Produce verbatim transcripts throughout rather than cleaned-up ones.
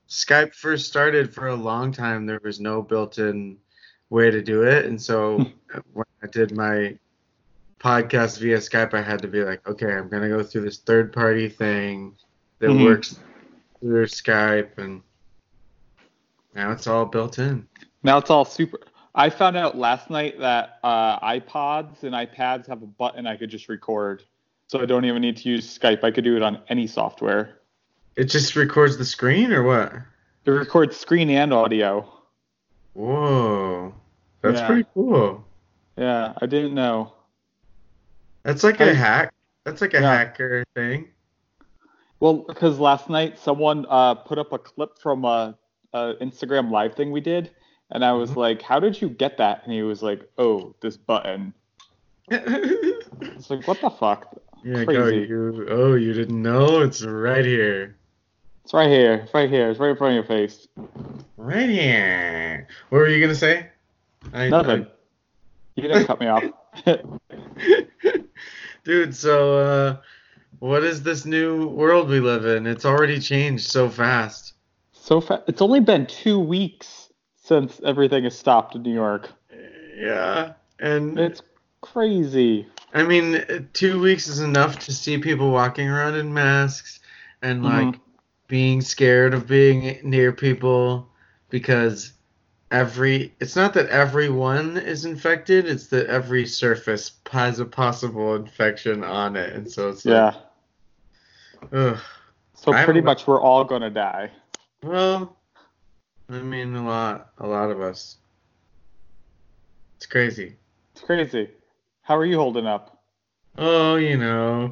Skype first started, for a long time, there was no built-in way to do it. And so uh, when I did my podcast via Skype, I had to be like, okay, I'm going to go through this third-party thing that hmm works through Skype. And now it's all built in. Now it's all super. I found out last night that uh, iPods and iPads have a button I could just record. So I don't even need to use Skype. I could do it on any software. It just records the screen or what? It records screen and audio. Whoa. That's Yeah. pretty cool. Yeah. I didn't know. That's like a I, hack. That's like a yeah. hacker thing. Well, because last night someone uh, put up a clip from a, a Instagram live thing we did. And I was Mhm. like, how did you get that? And he was like, oh, this button. It's like, what the fuck? Yeah, go Crazy. you. Oh, you didn't know? It's right here. It's right here. It's right here. It's right in front of your face. Right here. What were you gonna say? I, Nothing. You didn't cut me off. I... Dude, so uh, what is this new world we live in? It's already changed so fast. So fa- it's only been two weeks since everything has stopped in New York. Yeah, and It's crazy. I mean, two weeks is enough to see people walking around in masks and hmm like being scared of being near people because every it's not that everyone is infected, it's that every surface has a possible infection on it. And so it's like, Yeah. ugh. So I pretty haven't much we're all gonna die. well, I mean a lot a lot of us. It's crazy. It's crazy. How are you holding up? Oh, you know.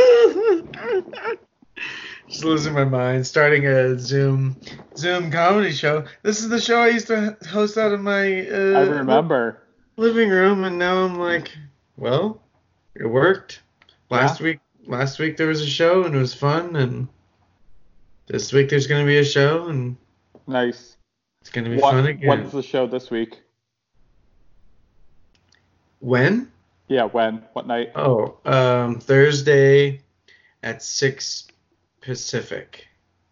Just losing my mind. Starting a Zoom Zoom comedy show. This is the show I used to host out of my I uh, li- remember. living room, and now I'm like, well, it worked. Yeah. Last week, last week there was a show, and it was fun, and this week there's gonna be a show, and Nice. it's gonna be fun What again. when's the show this week? When? Yeah, when? What night? Oh, um, Thursday at six Pacific.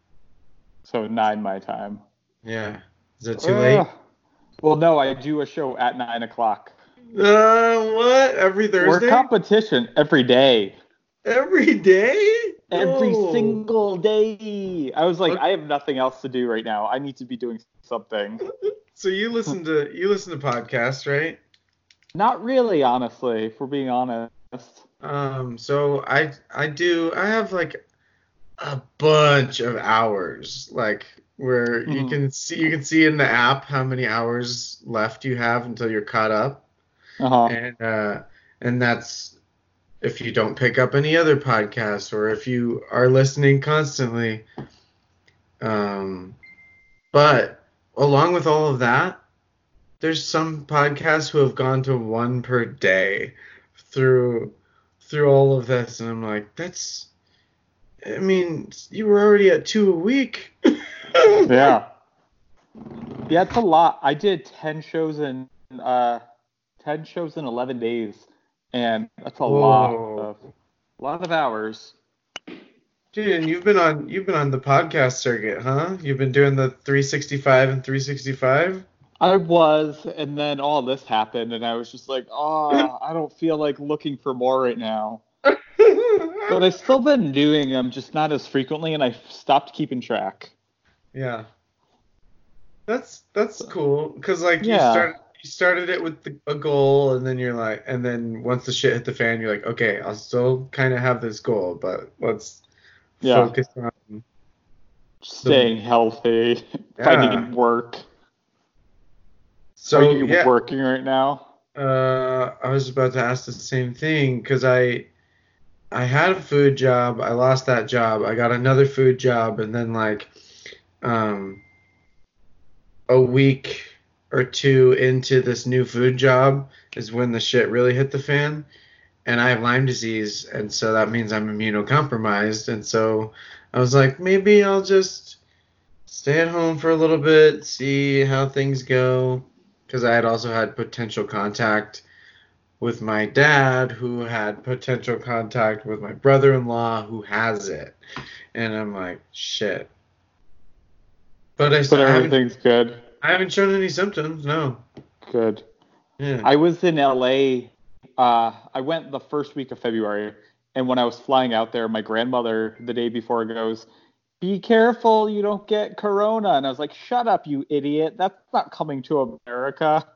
So nine my time. Yeah. Is that too late? Ugh. Well, no, I do a show at nine o'clock. Uh, what? Every We're Thursday? competition every day. Every day? Every Oh. single day. I was like, Okay. I have nothing else to do right now. I need to be doing something. So you listen to you listen to podcasts, right? Not really, honestly, if we're being honest. Um, so I I do I have like a bunch of hours, like where you hmm can see you can see in the app how many hours left you have until you're caught up. Uh-huh. And uh and that's if you don't pick up any other podcasts or if you are listening constantly. Um, but along with all of that, there's some podcasts who have gone to one per day through through all of this, and I'm like, that's I mean, you were already at two a week. Yeah. Yeah, it's a lot. I did ten shows in uh ten shows in eleven days, and that's a lot Whoa. of a lot of hours. Dude, and you've been on you've been on the podcast circuit, huh? You've been doing the three sixty-five and three sixty-five? I was, and then all this happened, and I was just like, oh, I don't feel like looking for more right now. But I've still been doing them, just not as frequently, and I stopped keeping track. Yeah. That's that's So, cool because like you yeah, start you started it with the, a goal and then you're like and then once the shit hit the fan you're like okay I'll still kind of have this goal but let's yeah, focus on the staying healthy, yeah finding work. Are so you yeah working right now? uh I was about to ask the same thing because I I had a food job I lost that job I got another food job and then like um a week or two into this new food job is when the shit really hit the fan. And I have Lyme disease, and so that means I'm immunocompromised. And so I was like, maybe I'll just stay at home for a little bit, see how things go. Because I had also had potential contact with my dad, who had potential contact with my brother in law, who has it. And I'm like, shit. But I, But I haven't everything's good. I haven't shown any symptoms. No. Good. Yeah. I was in L A. Uh, I went the first week of February, and when I was flying out there, my grandmother the day before goes, "Be careful, you don't get corona." And I was like, "Shut up, you idiot! That's not coming to America."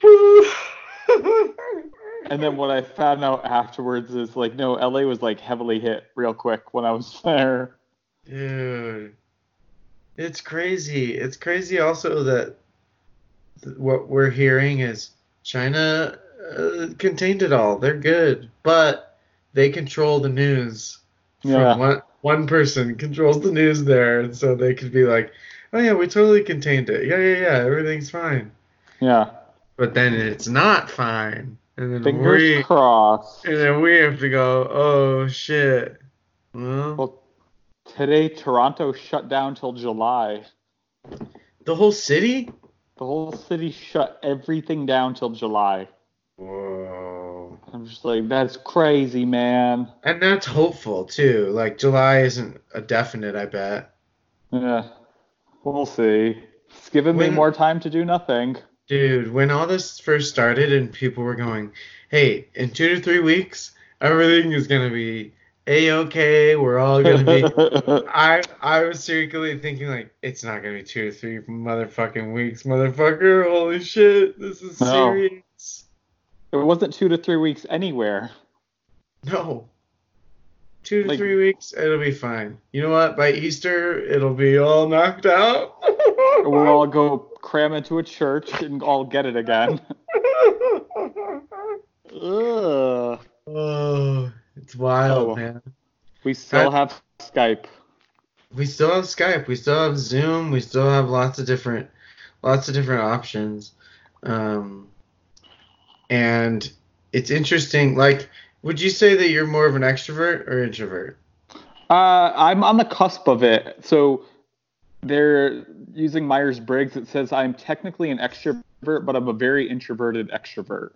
And then what I found out afterwards is like, no, L A was like heavily hit real quick when I was there. Dude, it's crazy. It's crazy also that th- what we're hearing is China uh, contained it all. They're good, but they control the news from Yeah, one one person controls the news there, and so they could be like, "Oh yeah, we totally contained it. Yeah, yeah, yeah, everything's fine." yeah. But then it's not fine, and then Fingers we crossed. and then we have to go, "Oh shit." Well, Well, today Toronto shut down till July. the whole city? The whole city shut everything down till July. Whoa. I'm just like, that's crazy, man. And that's hopeful too. Like July isn't a definite, I bet. Yeah, we'll see. It's given me When, more time to do nothing. dude, when all this first started and people were going, "Hey, in two to three weeks, everything is gonna be a-okay. We're all gonna be." I I was secretly thinking like, it's not gonna be two to three motherfucking weeks, motherfucker. Holy shit, this is No, serious. it wasn't two to three weeks anywhere. No. Two to Like, three weeks, it'll be fine. You know what? By Easter, it'll be all knocked out. we'll all go cram into a church and all get it again. Ugh. Oh, it's wild, Oh, man. we still I- have Skype. We still have Skype. We still have Zoom. We still have lots of different, lots of different options. Um, and it's interesting. Like, would you say that you're more of an extrovert or introvert? Uh, I'm on the cusp of it. So they're using Myers-Briggs. It says I'm technically an extrovert, but I'm a very introverted extrovert.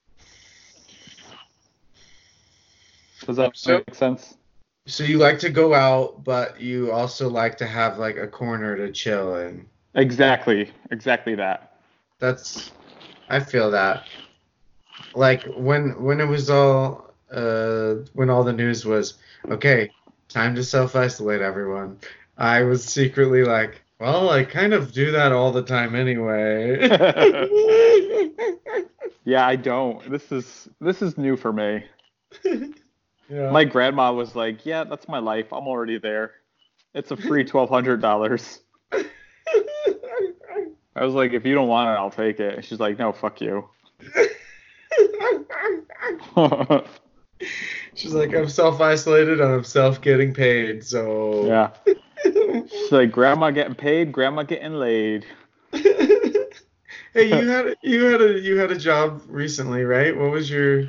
Does that So, make sense? so you like to go out, but you also like to have like a corner to chill in. Exactly. Exactly that. That's, I feel that. Like when when it was all uh when all the news was, okay, time to self-isolate everyone. I was secretly like, well, I kind of do that all the time anyway. Yeah, I don't. This is this is new for me. Yeah. My grandma was like, "Yeah, that's my life. I'm already there. It's a free twelve hundred dollars." I was like, "If you don't want it, I'll take it." And she's like, "No, fuck you." She's like, I'm self-isolated and I'm self getting paid, so Yeah. She's like, "Grandma getting paid, grandma getting laid." Hey, you had you had a you had a job recently, right? What was your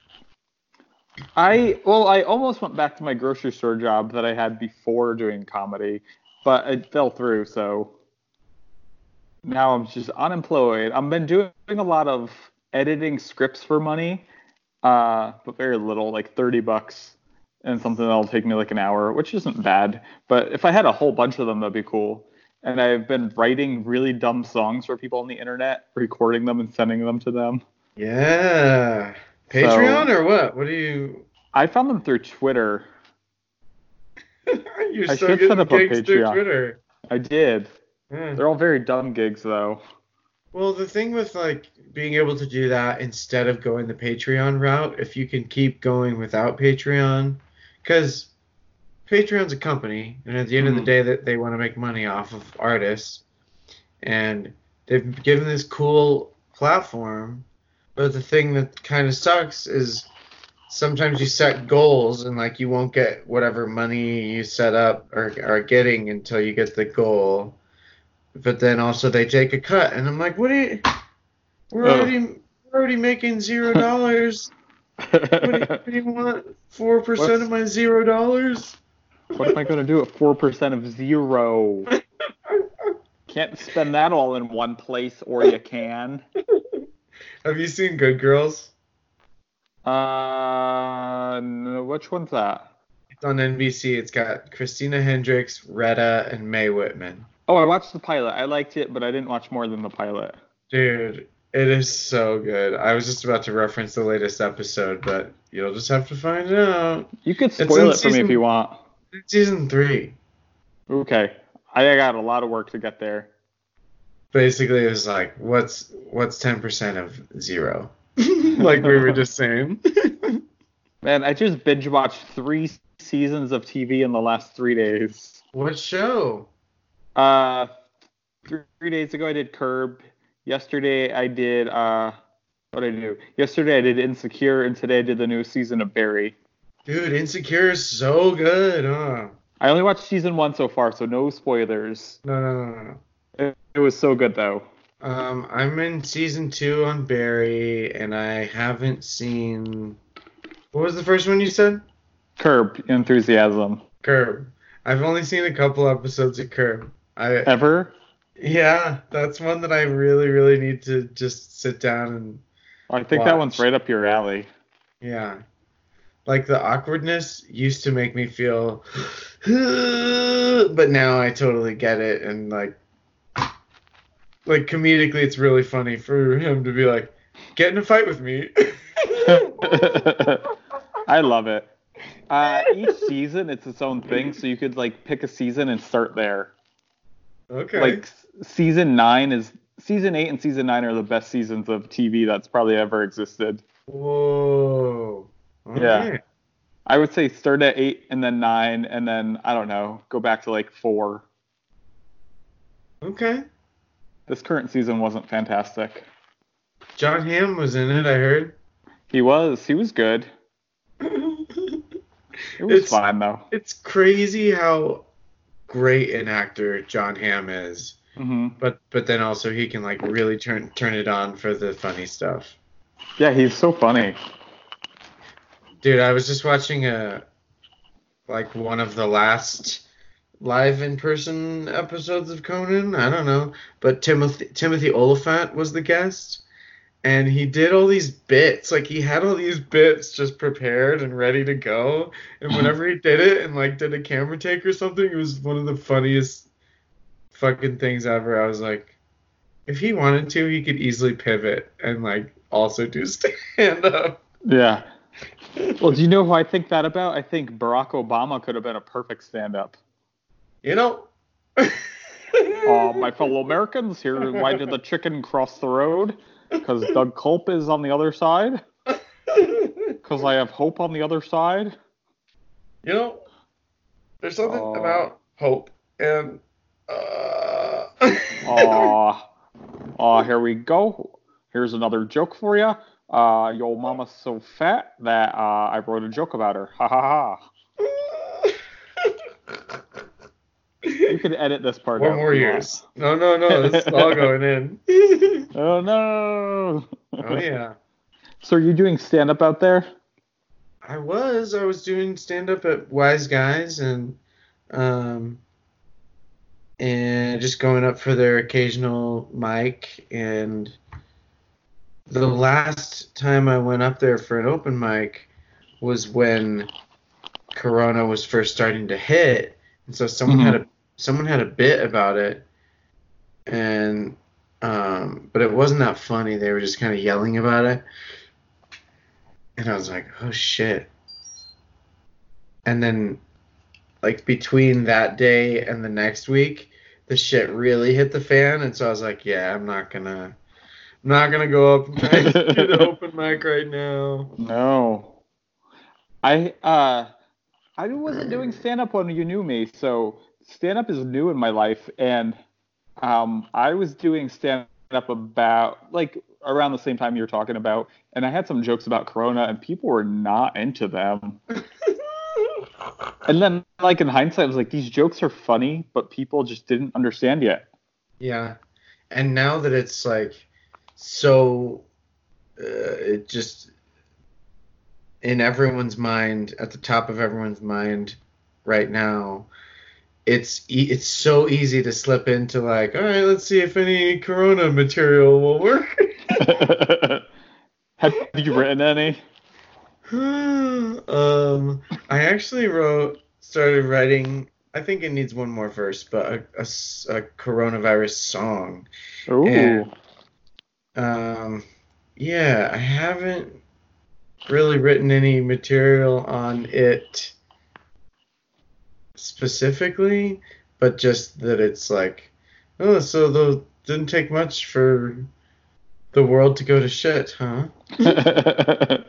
I well, I almost went back to my grocery store job that I had before doing comedy, but it fell through, so now I'm just unemployed. I've been doing a lot of editing scripts for money, uh, but very little, like thirty bucks, and something that'll take me like an hour, which isn't bad. But if I had a whole bunch of them, that'd be cool. And I've been writing really dumb songs for people on the internet, recording them and sending them to them. Yeah. Patreon So or what? What do you I found them through Twitter. You're I still should set getting up a gigs through Patreon. Twitter. I did. Yeah. They're all very dumb gigs, though. Well, the thing with like being able to do that instead of going the Patreon route, if you can keep going without Patreon, because Patreon's a company, and at the end of the Mhm. day, that they want to make money off of artists, and they've given this cool platform. But the thing that kind of sucks is sometimes you set goals and like you won't get whatever money you set up or are getting until you get the goal. But then also they take a cut, and I'm like, what are you? We're Ugh. already we're already making zero dollars. What do you, what do you want? Four percent What's, of my zero dollars? what am I going to do at four percent of zero? Can't spend that all in one place, or you can. Have you seen Good Girls? Uh, no, which one's that? It's on N B C. It's got Christina Hendricks, Retta, and Mae Whitman. Oh, I watched the pilot. I liked it, but I didn't watch more than the pilot. Dude, it is so good. I was just about to reference the latest episode, but you'll just have to find out. You could It's spoil in it for me if you season want. season three. Okay. I got a lot of work to get there. Basically, it was like, what's what's ten percent of zero? Like we were just saying. Man, I just binge watched three seasons of T V in the last three days. What show? Uh, three, three days ago I did Curb. Yesterday I did uh, what did I do? Yesterday I did Insecure, and today I did the new season of Barry. Dude, Insecure is so good, huh? I only watched season one so far, so no spoilers. No, no, no, no. It, it was so good though. Um, I'm in season two on Barry, and I haven't seen. What was the first one you said? Curb Enthusiasm. Curb. I've only seen a couple episodes of Curb. I Ever? Yeah, that's one that I really, really need to just sit down and I think watch. that one's right up your alley. Yeah. Like the awkwardness used to make me feel, but now I totally get it, and like, like comedically, it's really funny for him to be like, "Get in a fight with me." I love it. Uh, each season, it's its own thing, so you could like pick a season and start there. Okay. Like s- season nine is season eight and season nine are the best seasons of T V that's probably ever existed. Whoa. Okay. Yeah. I would say start at eight and then nine and then I don't know, go back to like four. Okay. This current season wasn't fantastic. John Hamm was in it, I heard. He was. He was good. It was It's- fine though. It's crazy how great an actor John Hamm is, hmm but but then also he can like really turn turn it on for the funny stuff. Yeah, he's so funny. Dude, I was just watching a like one of the last live in person episodes of Conan. I don't know, but Timothy Timothy Oliphant was the guest, and he did all these bits. Like he had all these bits just prepared and ready to go. And whenever he did it and like did a camera take or something, it was one of the funniest fucking things ever. I was like, if he wanted to, he could easily pivot and like also do stand up. Yeah. Well, do you know who I think that about? I think Barack Obama could have been a perfect stand-up. You know? Uh, my fellow Americans, here, why did the chicken cross the road? Because Doug Culp is on the other side? Because I have hope on the other side? You know, there's something Uh, about hope and uh Aw, uh, here we go. Here's another joke for you. Uh, yo mama's so fat that uh, I wrote a joke about her. Ha ha ha. You could edit this part Four out. more if you years. No, no, no. This is all going in. want. Oh no. Oh yeah. So are you doing stand-up out there? I was. I was doing stand up at Wise Guys and um and just going up for their occasional mic, and the last time I went up there for an open mic was when Corona was first starting to hit, and so someone Mhm. had a someone had a bit about it, and um, but it wasn't that funny. They were just kind of yelling about it, and I was like, oh shit. And then, like between that day and the next week, the shit really hit the fan, and so I was like, yeah, I'm not gonna. I'm not gonna go up and try to get an open mic right now. No. I uh I wasn't doing stand up when you knew me, so stand up is new in my life, and um I was doing stand up about like around the same time you're talking about, and I had some jokes about Corona and people were not into them. And then like in hindsight I was like, these jokes are funny, but people just didn't understand yet. Yeah, and now that it's like so, uh, it just in everyone's mind, at the top of everyone's mind right now, it's e- it's so easy to slip into like, all right, let's see if any Corona material will work. Have you written any? um, I actually wrote, started writing I think it needs one more verse, but a, a s- a coronavirus song. Ooh. And um, yeah, I haven't really written any material on it specifically, but just that it's like, oh, so the didn't take much for the world to go to shit, huh? It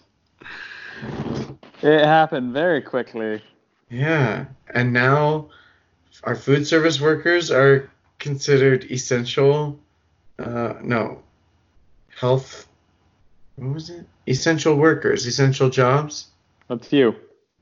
happened very quickly. Yeah, and now our food service workers are considered essential. Uh, no, health. What was it? Essential workers, essential jobs. That's you.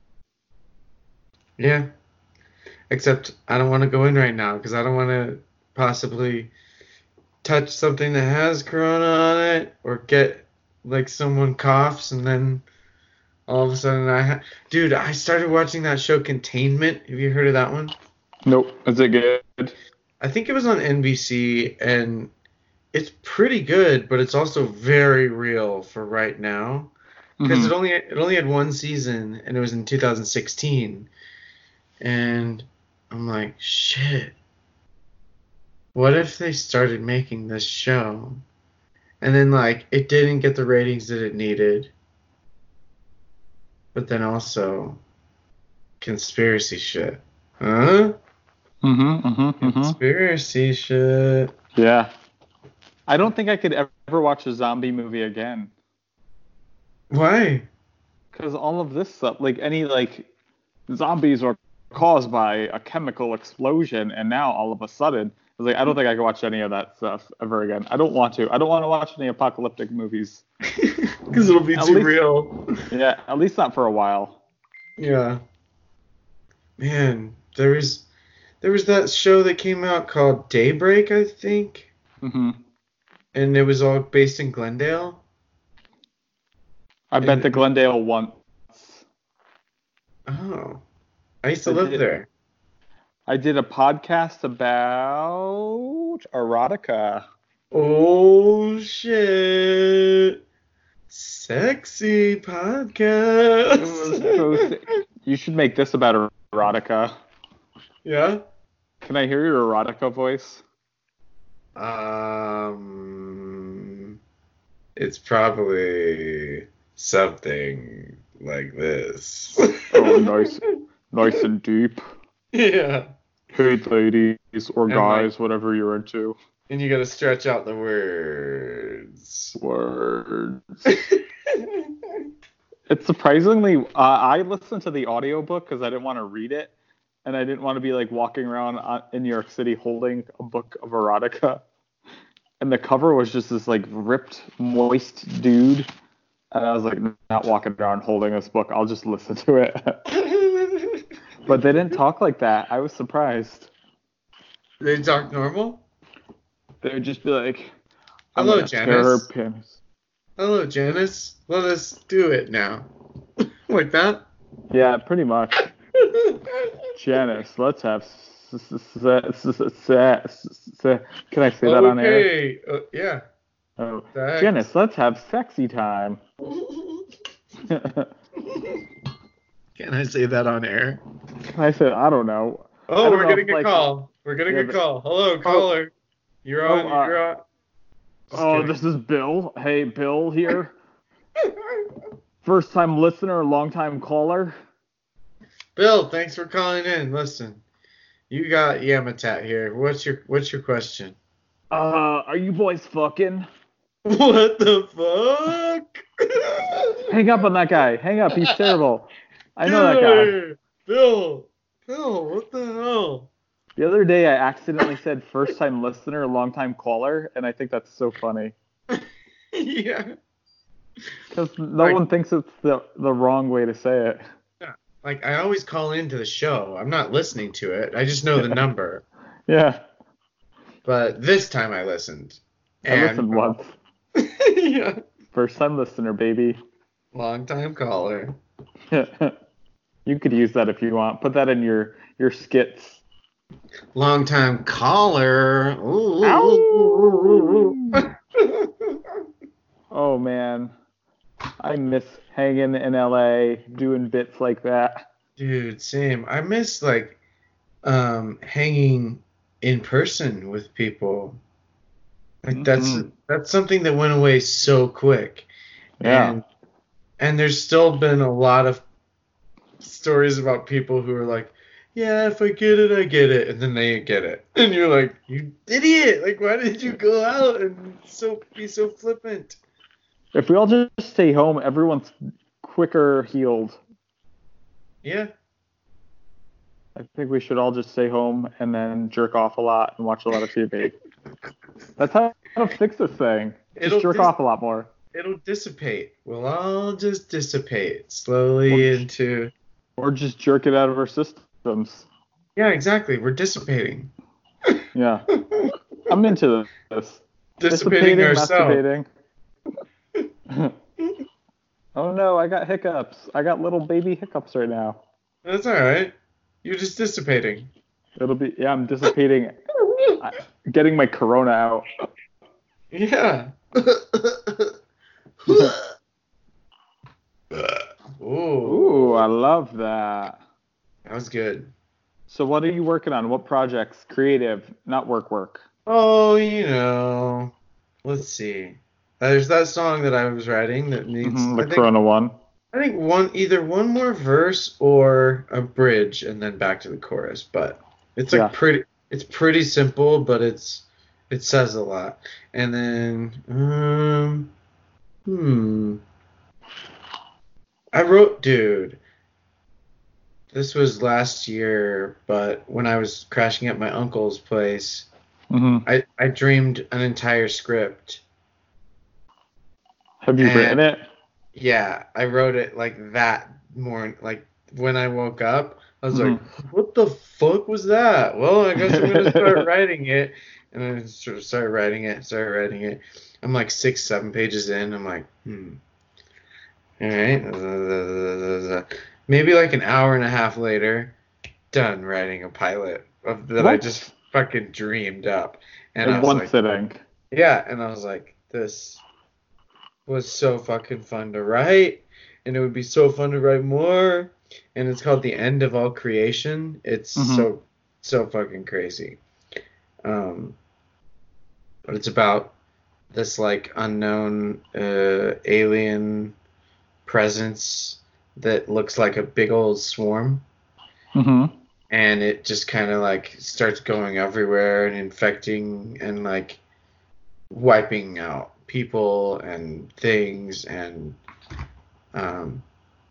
Yeah, except I don't want to go in right now because I don't want to possibly touch something that has corona on it or get like someone coughs and then all of a sudden I ha- dude, I started watching that show Containment. Have you heard of that one? Nope. Is it good? I think it was on N B C and it's pretty good, but it's also very real for right now because Mm-hmm. it only it only had one season and it was in two thousand sixteen. And I'm like, shit. What if they started making this show and then like it didn't get the ratings that it needed, but then also conspiracy shit. Huh? Mm-hmm. Mm-hmm. Mm-hmm. Conspiracy shit. Yeah. I don't think I could ever watch a zombie movie again. Why? Because all of this stuff, like any like zombies are caused by a chemical explosion, and now all of a sudden, it's like I don't think I can watch any of that stuff ever again. I don't want to. I don't want to watch any apocalyptic movies. Because it'll be At too least- real. Yeah, at least not for a while. Yeah. Man, there was there was that show that came out called Daybreak, I think, Mm-hmm. and it was all based in Glendale. I bet And- the Glendale once. Oh, I used to I live did- there. I did a podcast about erotica. Oh shit! Sexy podcast. It was so sick. You should make this about erotica. Yeah. Can I hear your erotica voice? Um, it's probably something like this. Oh, nice, nice and deep. Yeah. Hey, ladies or And guys, whatever you're into. And you gotta stretch out the words. Words. It's surprisingly, uh, I listened to the audiobook because I didn't want to read it, and I didn't want to be like walking around uh, in New York City holding a book of erotica. And the cover was just this like ripped, moist dude, and I was like, not walking around holding this book. I'll just listen to it. But they didn't talk like that. I was surprised. They talk normal? They would just be like, I'm Hello, gonna tear her Janice. penis. Hello, Janice. Let us do it now. Like that? Yeah, pretty much. Janice, let's have. s- s- s- s- s- s- s- Can I say that on air? Okay. Uh, yeah. Oh, Sex. Janice, let's have sexy time. Can I say that on air? I said, I don't know. I Oh, don't we're know getting if, a like- call. We're getting Yeah, a but- call. Hello, caller. You're Oh, on. uh, you're on. Just Oh, kidding. this is Bill. Hey, Bill here. First time listener, long time caller. Bill, thanks for calling in. Listen, you got Yamatat here. What's your What's your question? Uh, are you boys fucking? What the fuck? Hang up on that guy. Hang up. He's terrible. I know that guy. Dude, Bill, Bill, what the hell? The other day, I accidentally said first time listener, long time caller, and I think that's so funny. Yeah. Because no Like- one thinks it's the, the wrong way to say it. Like, I always call into the show. I'm not listening to it. I just know the number. Yeah. But this time I listened. I listened once. Yeah. First time listener, baby. Long time caller. You could use that if you want. Put that in your, your skits. Long time caller. Ooh. Ow. Oh, man. I miss hanging in L A, doing bits like that. Dude, same. I miss like um, hanging in person with people. Like that's Hmm. that's something that went away so quick, Yeah. and and there's still been a lot of stories about people who are like, yeah, if I get it, I get it, and then they get it, and you're like, you idiot! Like, why did you go out and so be so flippant? If we all just stay home, everyone's quicker healed. Yeah, I think we should all just stay home and then jerk off a lot and watch a lot of T V. That's how to fix this thing. Just it'll jerk dis- off a lot more. it'll dissipate. We'll all just dissipate Or, slowly into. or just jerk it out of our systems. Yeah, exactly. We're dissipating. Yeah. I'm into this. Dissipating ourselves. Masturbating. Oh no, I got hiccups. I got little baby hiccups right now. That's all right. You're just dissipating. It'll be, yeah, I'm dissipating, getting my corona out. Yeah. Ooh. Ooh, I love that. That was good. So what are you working on? What projects? Creative, not work work. Oh, you know. Let's see. There's that song that I was writing that needs. Mm-hmm, the I think, corona one. I think one either one more verse or a bridge and then back to the chorus. But it's like Yeah. pretty. It's pretty simple, but it's it says a lot. And then um, hmm. I wrote, dude. This was last year, but when I was crashing at my uncle's place, Mm-hmm. I, I dreamed an entire script. Have you And- written it? Yeah, I wrote it like that morning. Like when I woke up, I was Mhm. like, what the fuck was that? Well, I guess I'm going to start writing it. And I sort of started writing it, started writing it. I'm like six, seven pages in. I'm like, hmm. All right. Maybe like an hour and a half later, done writing a pilot of that I What? just fucking dreamed up. And In I was one like, sitting. yeah, and I was like, this was so fucking fun to write, and it would be so fun to write more. And it's called The End of All Creation. It's Mhm. so so fucking crazy. Um, but it's about this like unknown uh, alien presence that looks like a big old swarm, Mm-hmm. and it just kind of like starts going everywhere and infecting and like wiping out people and things, and um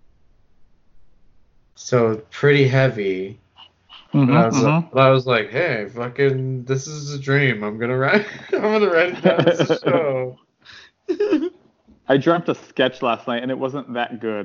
so pretty heavy. Mm-hmm. But I was like, Mm-hmm. but I was like, hey, fucking, this is a dream. I'm gonna write. I'm gonna write it down as a show. I dreamt a sketch last night and it wasn't that good.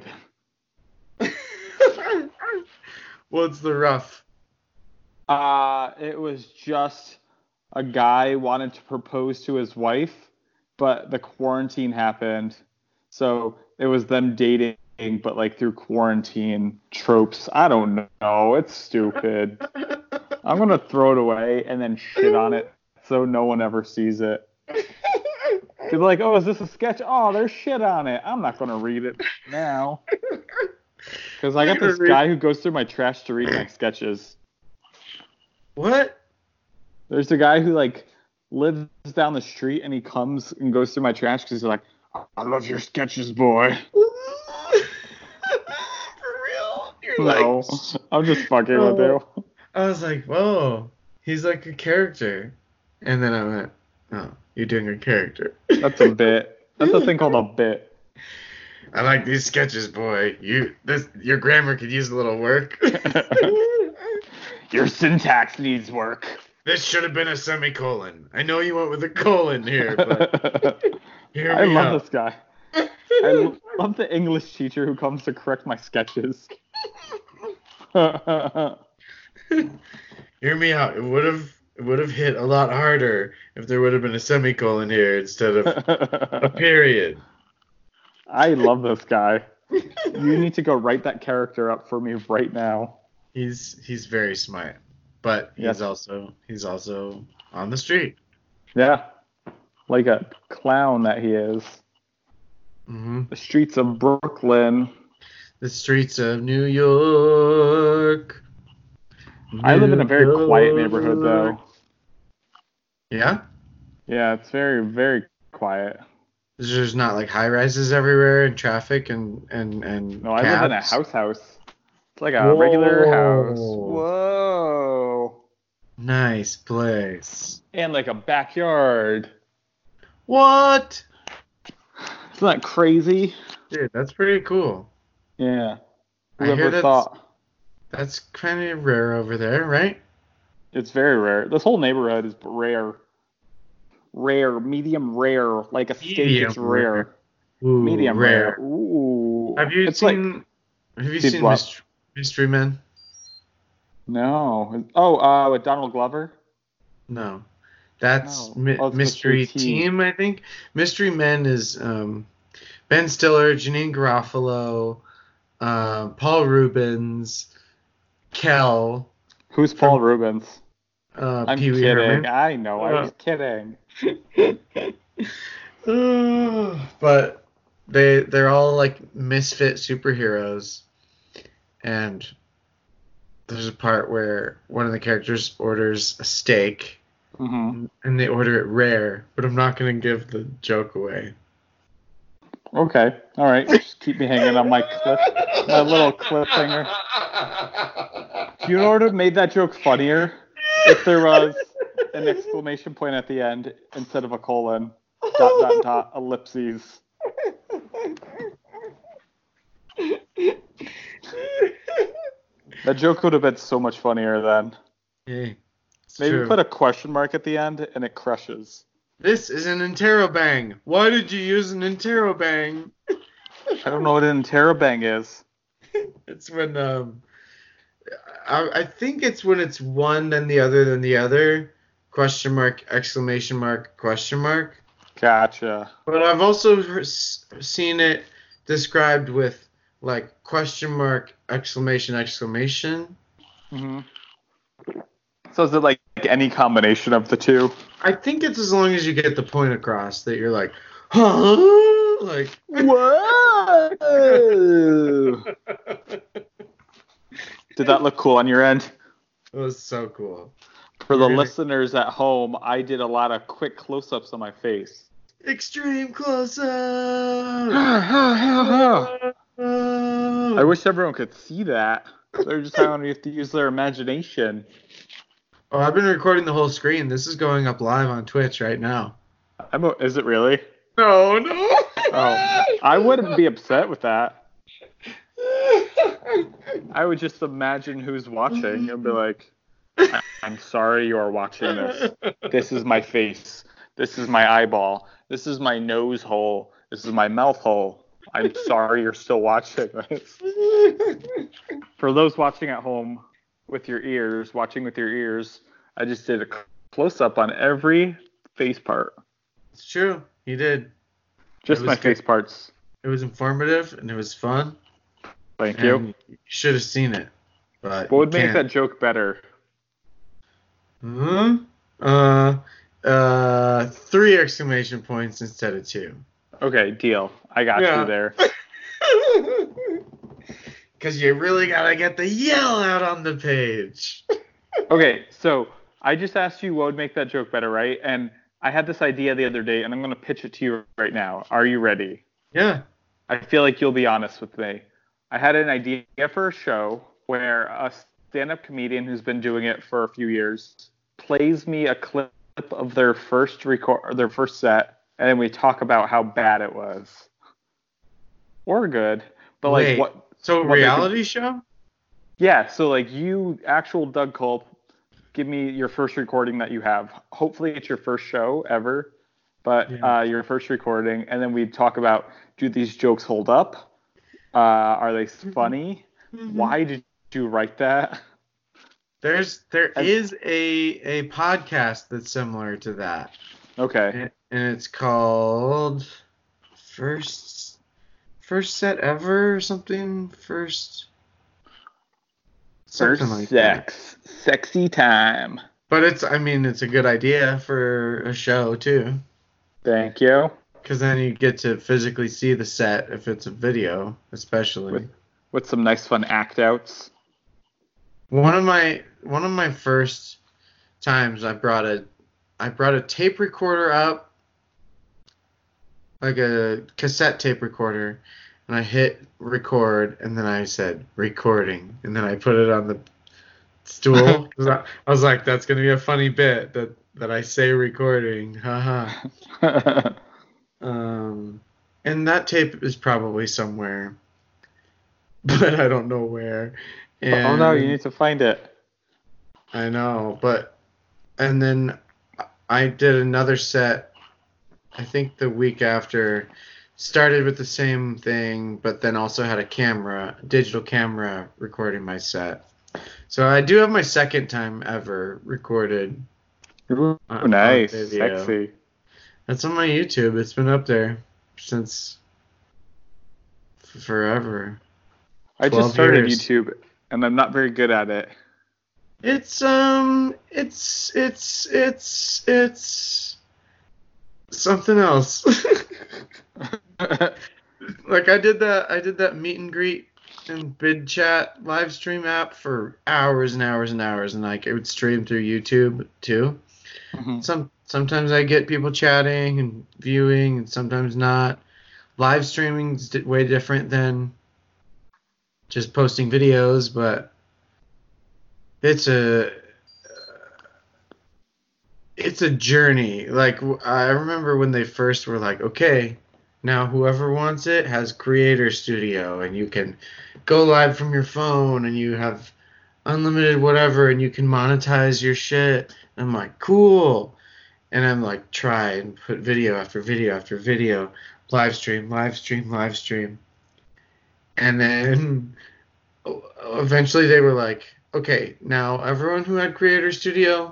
What's the rough? Uh, it was just a guy wanted to propose to his wife, but the quarantine happened. So it was them dating, but like through quarantine tropes. I don't know. It's stupid. I'm going to throw it away and then shit on it so no one ever sees it. They're like, oh, is this a sketch? Oh, there's shit on it. I'm not going to read it now. Because I got this guy who goes through my trash to read my sketches. What? There's a guy who like lives down the street and he comes and goes through my trash because he's like, I love your sketches, boy. For real? You're No, like, I'm just fucking with you. I was like, whoa, he's like a character. And then I went, oh, you're doing a character. That's a bit. That's a thing called a bit. I like these sketches, boy. You, this, your grammar could use a little work. Your syntax needs work. This should have been a semicolon. I know you went with a colon here, but hear I me love out. this guy. I lo- love the English teacher who comes to correct my sketches. Hear me out. It would have it would have hit a lot harder if there would have been a semicolon here instead of a period. I love this guy. You need to go write that character up for me right now. He's he's very smart, but he's Yes. also he's also on the street. Yeah. Like a clown that he is. Mm-hmm. The streets of Brooklyn. The streets of New York. I live in a very New quiet neighborhood, York. though. Yeah? Yeah, it's very, very quiet. There's not like high rises everywhere and traffic and and and No, I live in a cabs. house house. It's like a regular house. Whoa. Whoa. Nice place. And like a backyard. What? Isn't that crazy? Dude, that's pretty cool. Yeah. I hear Whoever that's thought? that's kind of rare over there, right? It's very rare. This whole neighborhood is rare. Rare, medium rare, like a steak. Medium It's rare. rare. Ooh, Medium rare. rare. Ooh. Have you it's seen like, Have you Seen seen what? Mystery, Mystery Men? no. Oh, uh, with Donald Glover? No. That's No. Mi- Oh, it's Mystery, Mystery Team. Team, I think. Mystery Men is um, Ben Stiller, Janine Garofalo, uh, Paul Rubens, Kel, Who's Paul Rubens? uh, I'm Pee Wee kidding. Herman. I know. I Uh. was kidding. But they they're all like misfit superheroes, and there's a part where one of the characters orders a steak, hmm and they order it rare. But I'm not gonna give the joke away. Okay. All right. Just keep me hanging on my cliff, my little cliffhanger. Do you know what would have made that joke funnier? If there was an exclamation point at the end instead of a colon. Dot, dot, dot, ellipses. That joke would have been so much funnier then. Hey, it's Maybe true. put a question mark at the end and it crushes. This is an interrobang. Why did you use an interrobang? I don't know what an interrobang is. It's when um, I, I think it's when it's one then the other then the other, question mark exclamation mark question mark. Gotcha. But I've also he- s- seen it described with like question mark exclamation exclamation. hmm So is it like any combination of the two? I think it's as long as you get the point across that you're like, huh? Like, Whoa! Did that look cool on your end? it was so cool. For the We're gonna- listeners at home, I did a lot of quick close-ups on my face. Extreme close up. I wish everyone could see that. They're just having to have to use their imagination. Oh, I've been recording the whole screen. This is going up live on Twitch right now. I'm a, is it really? No, no. Oh, I wouldn't be upset with that. I would just imagine who's watching and be like, "I- I'm sorry you are watching this. This is my face. This is my eyeball. This is my nose hole. This is my mouth hole. I'm sorry you're still watching this." For those watching at home with your ears, watching with your ears, I just did a close-up on every face part. It's true. He did. Just It was my good. face parts. It was informative and it was fun. Thank and you. You should have seen it. But What would you make that can't. joke better? Huh? Uh, uh, three exclamation points instead of two. Okay, deal. I got Yeah. you there. Because you really gotta get the yell out on the page. Okay, so I just asked you what would make that joke better, right? And I had this idea the other day, and I'm going to pitch it to you right now. Are you ready? Yeah. I feel like you'll be honest with me. I had an idea for a show where a stand-up comedian who's been doing it for a few years plays me a clip of their first record, their first set, and then we talk about how bad it was, or good. But like Wait, what? So what they reality could- show? Yeah. So like you, actual Doug Culp, give me your first recording that you have. Hopefully it's your first show ever, but Yeah. uh, your first recording, and then we talk about, do these jokes hold up? Uh, are they funny? Why did you write that? There's there And- is a a podcast that's similar to that, Okay. and, and it's called First First Set Ever or something. First something First like that. sex, sexy time. But it's I mean it's a good idea for a show too, Thank you. because then you get to physically see the set if it's a video, especially. With with some nice fun act outs. one of my one of my first times I brought a I brought a tape recorder up, like a cassette tape recorder, and I hit record, and then I said recording, and then I put it on the stool. I was like, that's gonna be a funny bit that that I say recording, haha. um, and that tape is probably somewhere, but I don't know where. And oh no, you need to find it. I know, but and then I did another set. I think the week after, started with the same thing, but then also had a camera, digital camera, recording my set. So I do have my second time ever recorded. Ooh, on, nice, on sexy. That's on my YouTube. It's been up there since forever. I just started years. YouTube, and I'm not very good at it. It's um, it's it's it's it's something else. Like I did that, I did that meet and greet and bid chat live stream app for hours and hours and hours, and like it would stream through YouTube too. Mm-hmm. Some sometimes I get people chatting and viewing, and sometimes not. Live streaming is way different than just posting videos, but it's a it's a journey. Like I remember when they first were like, okay, now whoever wants it has Creator Studio, and you can go live from your phone, and you have unlimited whatever, and you can monetize your shit. And I'm like, cool. And I'm like, try and put video after video after video, live stream, live stream, live stream. And then eventually they were like, okay, now everyone who had Creator Studio,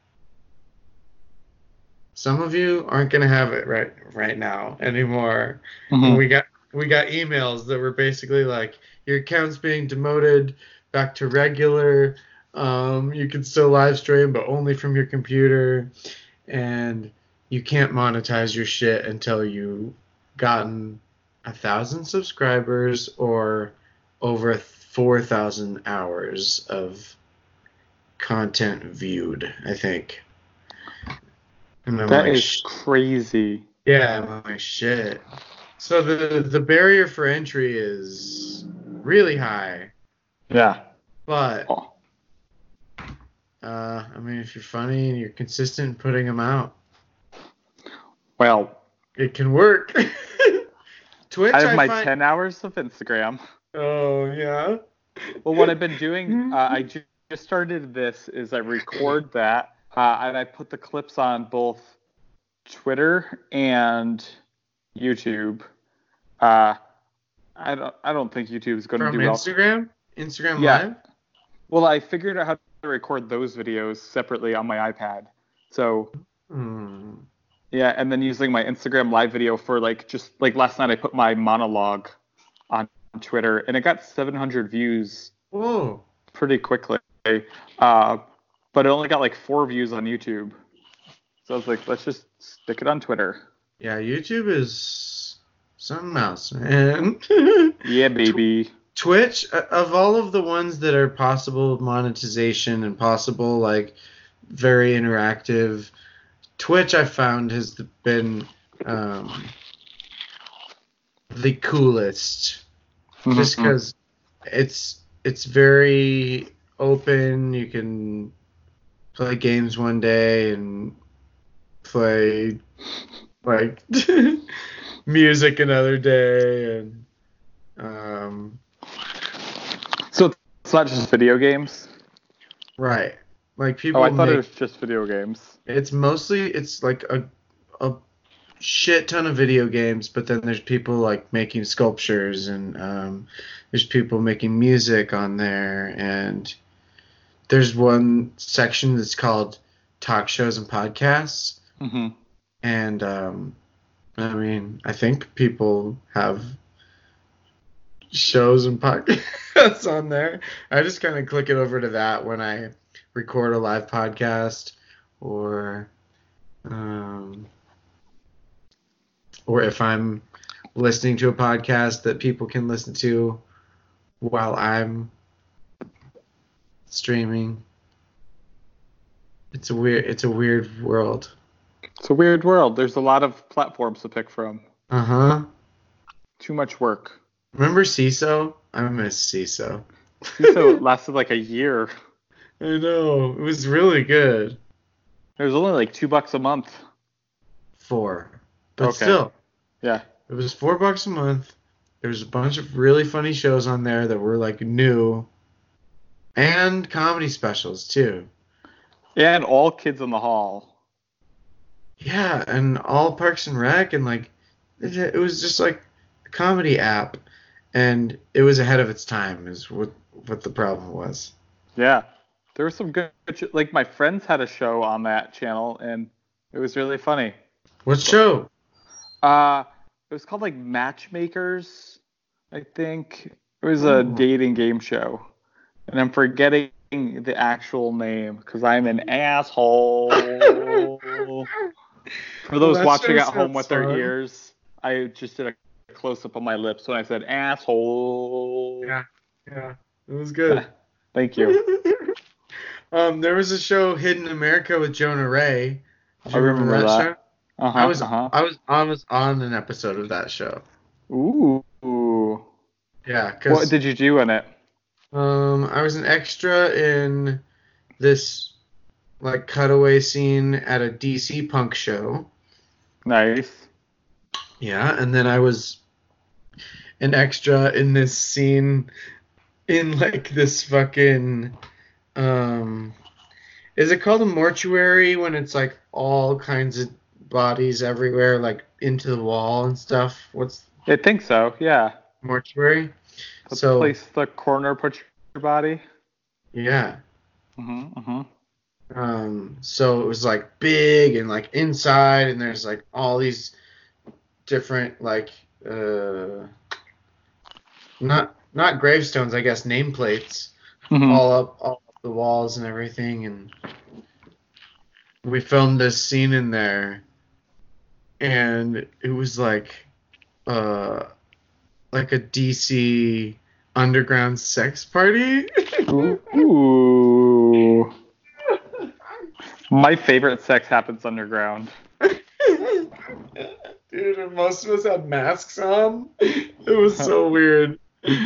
some of you aren't gonna have it right right now anymore. Mm-hmm. And we got we got emails that were basically like, your account's being demoted back to regular. Um, you can still live stream, but only from your computer, and you can't monetize your shit until you gotten a thousand subscribers or over four thousand hours of content viewed, I think. And I'm that like, is crazy. Yeah, I'm like, shit. So the the barrier for entry is really high. Yeah. But, oh. uh, I mean, if you're funny and you're consistent in putting them out, well, it can work. Twitch, I have I my find... ten hours of Instagram. Oh, yeah? Well, what I've been doing, uh, I just started this, is I record that. Uh, and I put the clips on both Twitter and YouTube. Uh, I don't. I don't think YouTube is going to do well. From Instagram? Instagram yeah. Live? Well, I figured out how to record those videos separately on my iPad. So, mm. yeah, and then using my Instagram Live video for like just like last night, I put my monologue on Twitter, and it got seven hundred views. Whoa! Pretty quickly. Uh, But it only got like four views on YouTube. So I was like, let's just stick it on Twitter. Yeah, YouTube is something else, man. Yeah, baby. Twitch, of all of the ones that are possible monetization and possible, like, very interactive, Twitch I found has been um, the coolest. Mm-hmm. Just because it's it's very open. You can play games one day and play like music another day, and um so it's not just video games, right? Like people oh I thought make, it was just video games. It's mostly it's like a a shit ton of video games, but then there's people like making sculptures, and um there's people making music on there, and there's one section that's called talk shows and podcasts. Mm-hmm. And, um, I mean, I think people have shows and podcasts on there. I just kind of click it over to that when I record a live podcast, or, um, or if I'm listening to a podcast that people can listen to while I'm streaming. It's a weird it's a weird world. It's a weird world. There's a lot of platforms to pick from. Uh-huh. Too much work. Remember C I S O? I miss C I S O. C I S O lasted like a year. I know. It was really good. It was only like two bucks a month. Four. But Okay. still. Yeah. It was four bucks a month. There was a bunch of really funny shows on there that were like new. And comedy specials too. And all Kids in the Hall. Yeah, and all Parks and Rec, and like it, it was just like a comedy app, and it was ahead of its time is what what the problem was. Yeah. There was some good, like my friends had a show on that channel, and it was really funny. What show? Uh, it was called like Matchmakers, I think. It was a Oh. dating game show. And I'm forgetting the actual name because I'm an asshole. For those that watching show at home with sounds their fun. ears, I just did a close up on my lips when I said asshole. Yeah, yeah, it was good. Thank you. um, there was a show, Hidden America, with Jonah Ray. Did I you remember that. show? Uh-huh, I was uh-huh. I was I was on an episode of that show. Ooh. Yeah, What because did you do in it? um I was an extra in this like cutaway scene at a D C punk show. Nice. Yeah, and then I was an extra in this scene in like this fucking um is it called a mortuary when it's like all kinds of bodies everywhere, like into the wall and stuff? What's I think so, yeah. mortuary? The So place the coroner put your body. yeah. Mm-hmm, mm-hmm. Um so it was like big and like inside, and there's like all these different like uh not not gravestones, I guess, nameplates Mm-hmm. all up all up the walls and everything, and we filmed this scene in there, and it was like uh like a D C underground sex party. Ooh. My favorite sex happens underground. Dude, and most of us had masks on. It was so weird.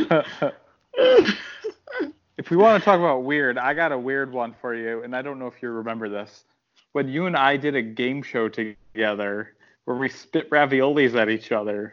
If we want to talk about weird, I got a weird one for you, and I don't know if you remember this. When you and I did a game show together where we spit raviolis at each other.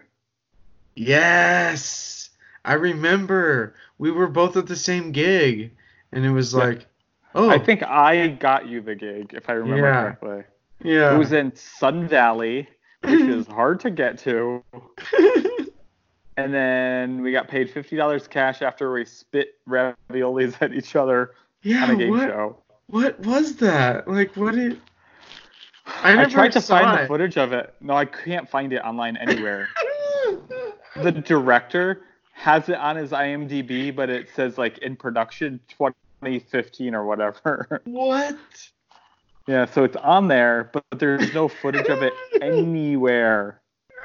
Yes, I remember. We were both at the same gig, and it was Yeah. like, oh, I think I got you the gig, if I remember Yeah. correctly. yeah. It was in Sun Valley, which is hard to get to. And then we got paid fifty dollars cash after we spit raviolis at each other yeah, on a game what, show. what was that? Like, what did... I, never tried to saw find it. the footage of it. No, I can't find it online anywhere. The director has it on his IMDb, but it says like in production twenty fifteen or whatever. What? Yeah, so it's on there, but there's no footage of it anywhere.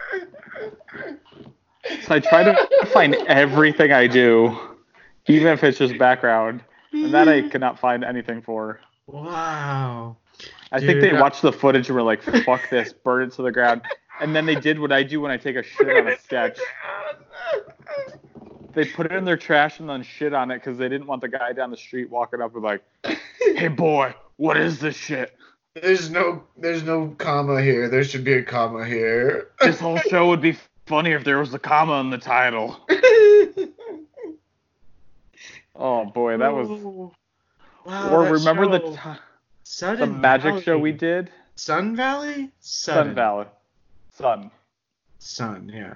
So I try to find everything I do, even if it's just background, and that I cannot find anything for. Wow. I Dude, think they that- watched the footage and were like, fuck this, burn it to the ground. And then they did what I do when I take a shit on a sketch. They put it in their trash and then shit on it because they didn't want the guy down the street walking up and like, hey boy, what is this shit? There's no, there's no comma here. There should be a comma here. This whole show would be funny if there was a comma in the title. Oh boy, that was... Wow, Or that remember the show. t- the Sudden magic Valley. show we did? Sun Valley? Sun Valley. Sun. Sun, yeah.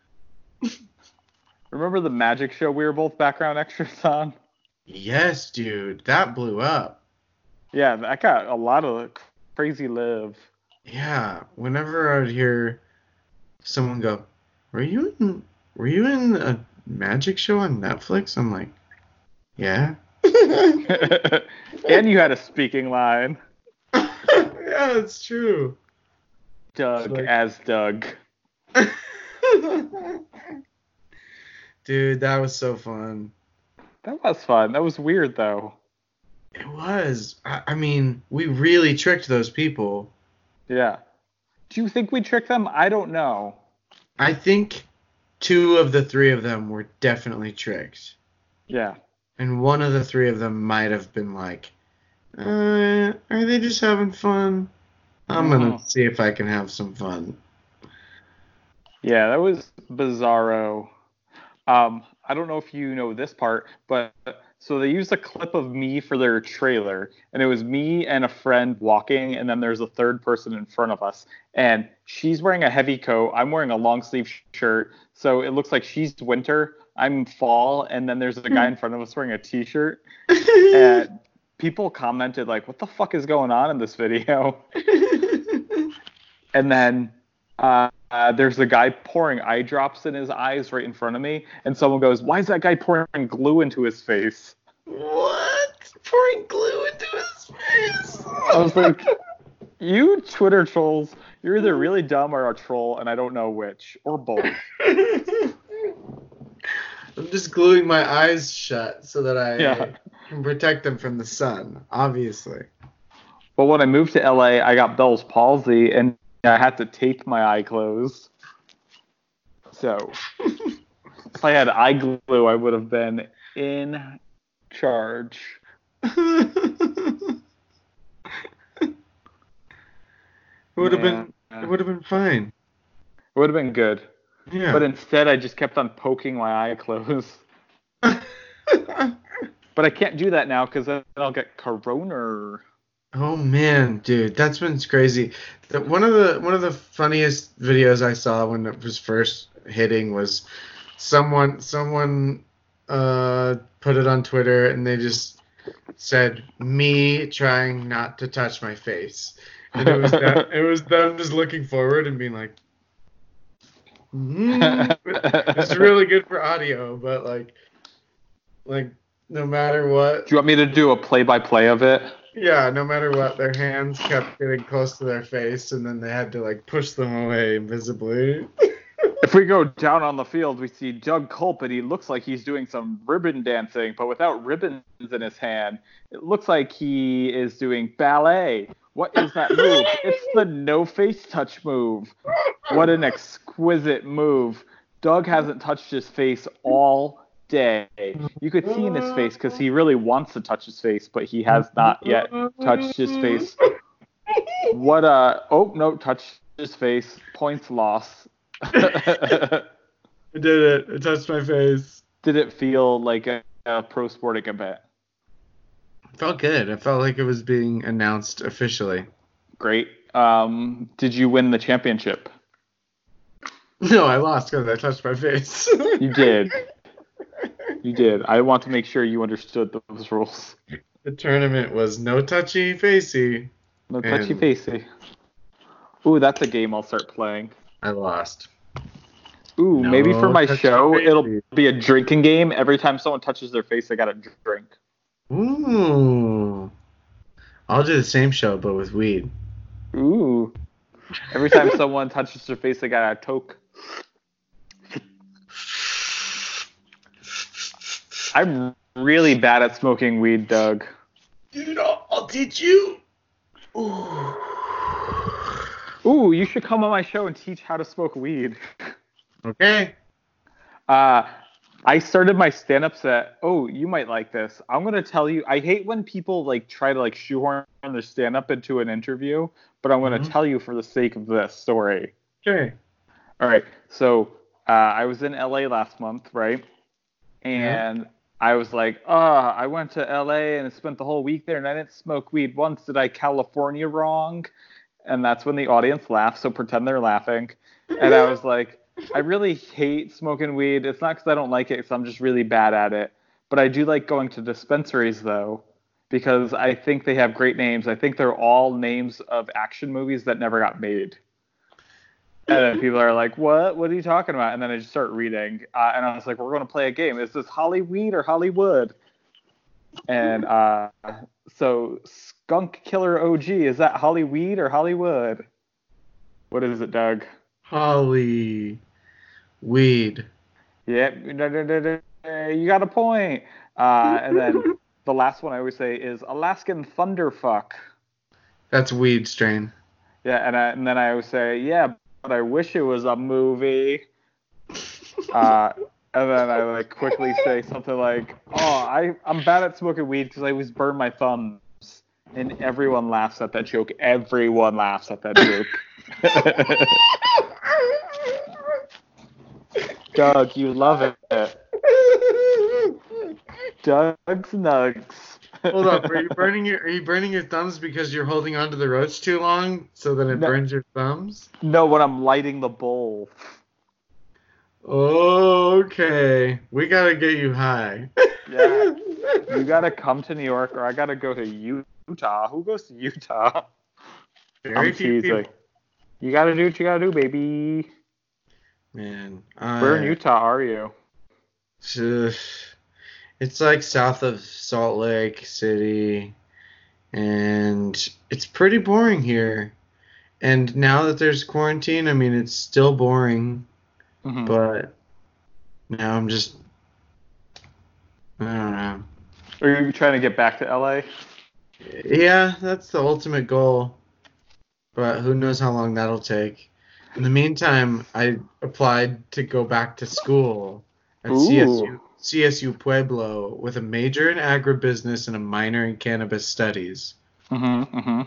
Remember the magic show we were both background extras on? Yes, dude. That blew up. Yeah, that got a lot of crazy live. Yeah. Whenever I would hear someone go, Were you in were you in a magic show on Netflix? I'm like, yeah. And you had a speaking line. Yeah, it's true. Doug Like- as Doug. Dude, that was so fun. That was fun. That was weird though. It was. I, I mean, we really tricked those people. Yeah. Do you think we tricked them? I don't know. I think two of the three of them were definitely tricked. Yeah. And one of the three of them might have been like, uh, are they just having fun? I'm Mhm. going to see if I can have some fun. Yeah, that was bizarro. Um, I don't know if you know this part, but so they used a clip of me for their trailer, and it was me and a friend walking, and then there's a third person in front of us, and she's wearing a heavy coat, I'm wearing a long sleeve shirt, so it looks like she's winter, I'm fall, and then there's a guy in front of us wearing a t-shirt, and people commented like, "What the fuck is going on in this video?" And then uh, uh, there's a guy pouring eye drops in his eyes right in front of me, and someone goes, "Why is that guy pouring glue into his face?" What? Pouring glue into his face? I was like, "You Twitter trolls, you're either really dumb or a troll, and I don't know which, or both." I'm just gluing my eyes shut so that I Yeah. can protect them from the sun, obviously. But when I moved to L A, I got Bell's palsy, and I had to tape my eye closed. So if I had eye glue, I would have been in charge. It would have been it would have been fine. It would have been good. Yeah. But instead, I just kept on poking my eye closed. But I can't do that now because then I'll get corona. Oh man, dude, that's been crazy. The, one of the one of the funniest videos I saw when it was first hitting was someone someone uh put it on Twitter and they just said me trying not to touch my face. And it was that, it was them just looking forward and being like mm. It's really good for audio, but like like no matter what. Do you want me to do a play-by-play of it? Yeah, no matter what, their hands kept getting close to their face, and then they had to like push them away invisibly. If we go down on the field, we see Doug Culp, and he looks like he's doing some ribbon dancing, but without ribbons in his hand. It looks like he is doing ballet. What is that move? It's the no face touch move. What an exquisite move. Doug hasn't touched his face all day. You could see in his face because he really wants to touch his face, but he has not yet touched his face. What a... Oh, no, touched his face. Points lost. I did it. It touched my face. Did it feel like a, a pro sporting event? It felt good. It felt like it was being announced officially. Great. Um, did you win the championship? No, I lost because I touched my face. You did. You did. I want to make sure you understood those rules. The tournament was no touchy facey. No touchy facey. Ooh, that's a game I'll start playing. I lost. Ooh, No maybe for my show, touchy-facey. it'll be a drinking game. Every time someone touches their face, they gotta drink. Ooh. I'll do the same show, but with weed. Ooh. Every time someone touches their face, they gotta toke. I'm really bad at smoking weed, Doug. Dude, I'll, I'll teach you. Ooh. Ooh, you should come on my show and teach how to smoke weed. Okay. Uh, I started my stand-up set. Oh, you might like this. I'm gonna tell you. I hate when people like try to like shoehorn their stand-up into an interview, but I'm gonna Mhm. tell you for the sake of this story. Okay. All right. So uh, I was in L A last month, right? And I was like, oh, I went to L A and spent the whole week there, and I didn't smoke weed once. Did I California wrong? And that's when the audience laughs, so pretend they're laughing. And I was like, I really hate smoking weed. It's not because I don't like it, because I'm just really bad at it. But I do like going to dispensaries, though, because I think they have great names. I think they're all names of action movies that never got made. And then people are like, what? What are you talking about? And then I just start reading. Uh, and I was like, we're going to play a game. Is this Hollyweed or Hollywood? And uh, so Skunk Killer O G, is that Hollyweed or Hollywood? What is it, Doug? Holly. Weed. Yep. You got a point. Uh, and then the last one I always say is Alaskan Thunderfuck. That's weed strain. Yeah, and I, and then I always say, yeah, but I wish it was a movie. Uh, and then I like quickly say something like, oh, I I'm bad at smoking weed because I always burn my thumbs. And everyone laughs at that joke. Everyone laughs at that joke. Doug, you love it. Doug's Nugs. Hold up, are you burning your are you burning your thumbs because you're holding onto the roach too long so that it No. burns your thumbs? No, when I'm lighting the bowl. Okay. We gotta get you high. Yeah. You gotta come to New York or I gotta go to Utah. Who goes to Utah? Very I'm few teasing. people. You gotta do what you gotta do, baby. Man, Where in I, Utah are you? it's like south of Salt Lake City, and it's pretty boring here. And now that there's quarantine, I mean, it's still boring, Mm-hmm. but now I'm just, I don't know. Are you trying to get back to L A? Yeah, that's the ultimate goal, but who knows how long that'll take. In the meantime, I applied to go back to school at Ooh. C S U, C S U Pueblo with a major in agribusiness and a minor in cannabis studies. Mm-hmm. Mm-hmm.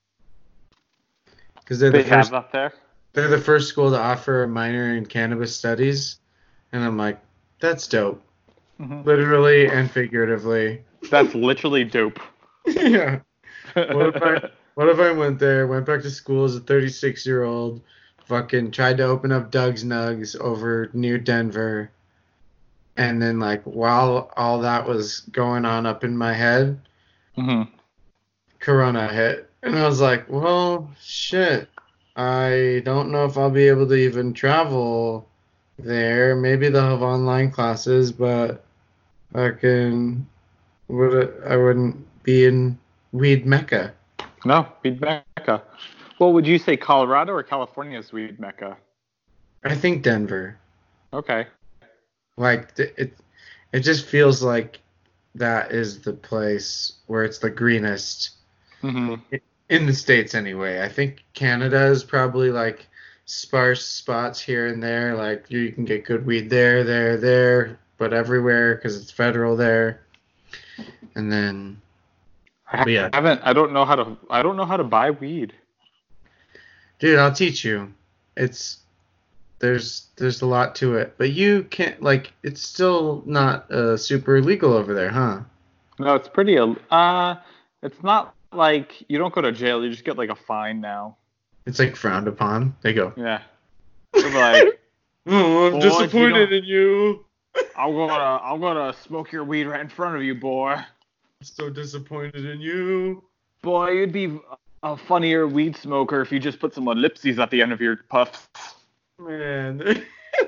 Because they're They the first, have up there? they're the first school to offer a minor in cannabis studies, and I'm like, that's dope, Mm-hmm. literally and figuratively. That's literally dope. Yeah. What if I what if I went there, went back to school as a thirty-six year old, fucking tried to open up Doug's Nugs over near Denver, and then like while all that was going on up in my head, Mm-hmm. Corona hit, and I was like, well, shit, I don't know if I'll be able to even travel there. Maybe they'll have online classes, but fucking would I wouldn't be in weed mecca. No, weed mecca. Well, would you say Colorado or California's weed mecca? I think Denver. Okay. Like th- it, it just feels like that is the place where it's the greenest Mm-hmm. in the States anyway. I think Canada is probably like sparse spots here and there. Like you can get good weed there, there, there, but everywhere because it's federal there. And then, I yeah, haven't. I don't know how to. I don't know how to buy weed. dude, I'll teach you. It's there's there's a lot to it, but you can't like it's still not uh, super legal over there, huh? No, it's pretty. Uh, it's not like you don't go to jail. You just get like a fine now. It's like frowned upon. They go, Yeah. They're like, oh, I'm Boy, disappointed you in you. I'm gonna, I'm gonna smoke your weed right in front of you, boy. I'm so disappointed in you. Boy, you'd be a funnier weed smoker if you just put some ellipses at the end of your puffs. Man.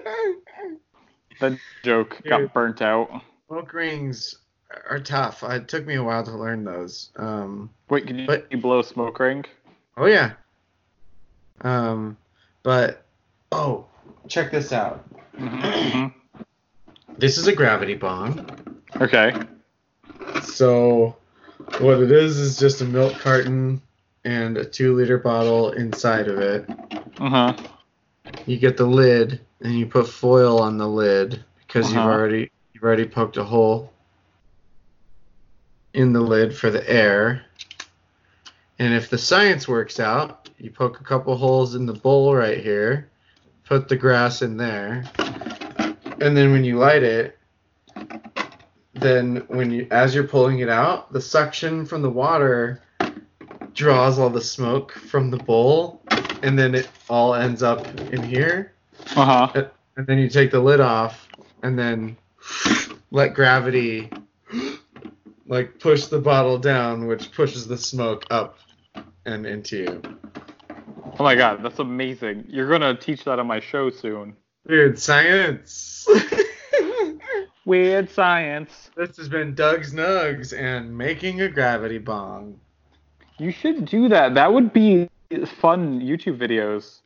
That joke Dude. got burnt out. Smoke rings are tough. It took me a while to learn those. Um, Wait, can you, but- you blow a smoke ring? oh yeah. Um, but oh, check this out. Mm-hmm. This is a gravity bong. Okay. So what it is is just a milk carton and a two liter bottle inside of it. Uh-huh. You get the lid and you put foil on the lid because Uh-huh. you've already you've already poked a hole in the lid for the air. And if the science works out, you poke a couple holes in the bowl right here, put the grass in there, and then when you light it, then when you as you're pulling it out, the suction from the water draws all the smoke from the bowl, and then it all ends up in here. Uh-huh. And then you take the lid off, and then let gravity like push the bottle down, which pushes the smoke up and into you. Oh my god, that's amazing. You're gonna teach that on my show soon. Dude, science. Weird science. This has been Doug's Nugs and making a gravity bong. You should do that. That would be fun YouTube videos.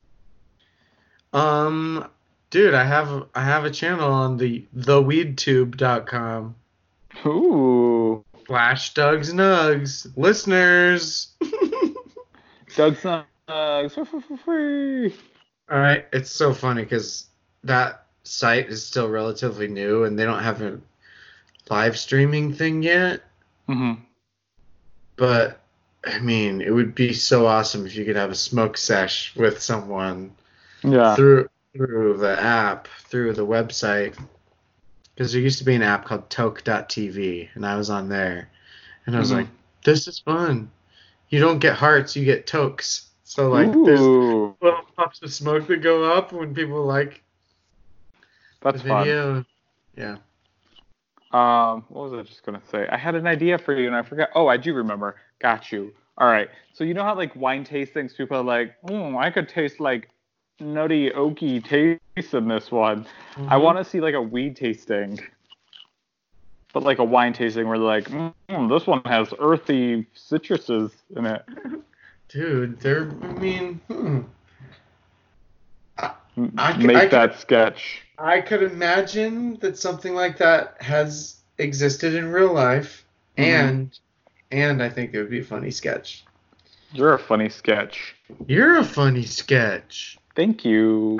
Um, dude, I have I have a channel on the the weed tube dot com. Ooh. Flash Doug's Nugs. Listeners. Doug's Nugs for free. All right. It's so funny because that site is still relatively new and they don't have a live streaming thing yet. Mm-hmm. But, I mean, it would be so awesome if you could have a smoke sesh with someone Yeah. through through the app, through the website. Because there used to be an app called toke dot t v, and I was on there. And I was Mm-hmm. like, this is fun. You don't get hearts, you get tokes. So, like, Ooh. there's little puffs of smoke that go up when people like That's the fun. video. Yeah. Um, what was I just gonna say? I had an idea for you and I forgot. Oh, I do remember. Got you. All right. So you know how like wine tastings, people are like, mm, I could taste like nutty oaky taste in this one. Mm-hmm. I want to see like a weed tasting, but like a wine tasting where they're like, mm, this one has earthy citruses in it. Dude, they're. I mean, hmm. I, I, Make I that could, sketch. I could imagine that something like that has existed in real life, Mm-hmm. and and I think it would be a funny sketch. You're a funny sketch. You're a funny sketch. Thank you.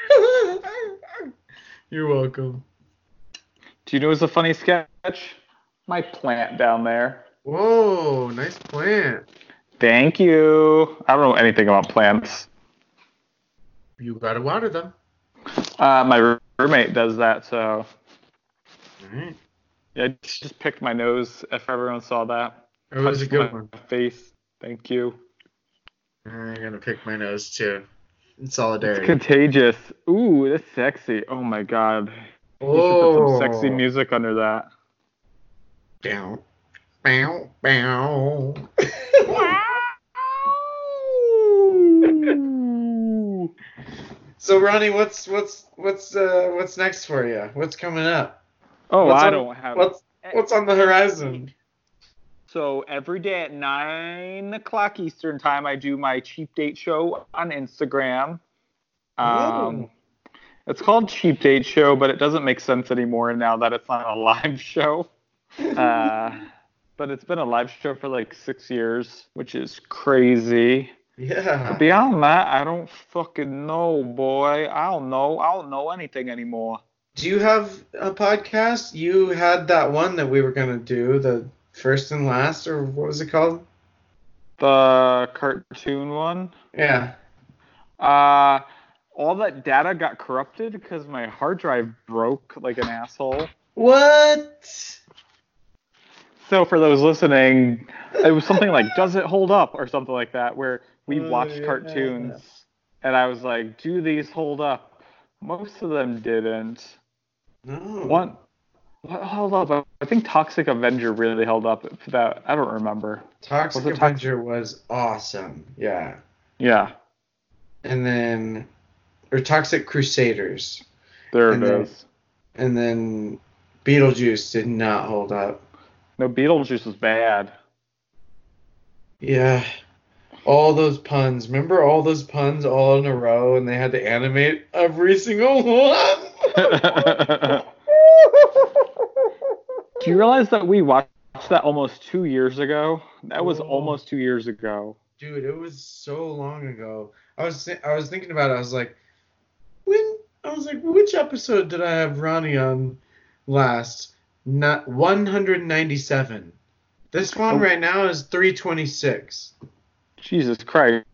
You're welcome. Do you know what's a funny sketch? My plant down there. Whoa, nice plant. Thank you. I don't know anything about plants. You gotta water them. Uh, my roommate does that, so. Alright. Yeah, I just picked my nose if everyone saw that. It was a Touched good my one. face. Thank you. I'm gonna pick my nose too. In solidarity. It's contagious. Ooh, that's sexy. Oh my god. You should put some sexy music under that. Bow, bow, bow. So Ronnie, what's what's what's uh what's next for you? What's coming up? Oh, what's I on, don't have. What's what's on the horizon? So every day at nine o'clock Eastern time, I do my cheap date show on Instagram. Um, Oh. It's called Cheap Date Show, but it doesn't make sense anymore now that it's not a live show. Uh, but it's been a live show for like six years, which is crazy. Yeah. But beyond that, I don't fucking know, boy. I don't know. I don't know anything anymore. Do you have a podcast? You had that one that we were gonna do, the first and last, or what was it called? The cartoon one? Yeah. Uh, all that data got corrupted because my hard drive broke like an asshole. What? So for those listening, it was something like, does it hold up? Or something like that, where we Oh, watched yeah. cartoons, and I was like, do these hold up? Most of them didn't. No. One, what held up? I think Toxic Avenger really held up for that. I don't remember. Toxic Was it Avenger was awesome. Yeah. Yeah, And then, or Toxic Crusaders. there And it then- is. And then Beetlejuice did not hold up. No, Beetlejuice was bad. Yeah. All those puns. Remember all those puns all in a row and they had to animate every single one? Do you realize that we watched that almost two years ago? That was Oh. almost two years ago. Dude, it was so long ago. I was th- I was thinking about it. I was like, when I was like, which episode did I have Ronnie on last? Not one hundred ninety-seven. This one Oh. right now is three twenty-six. Jesus Christ.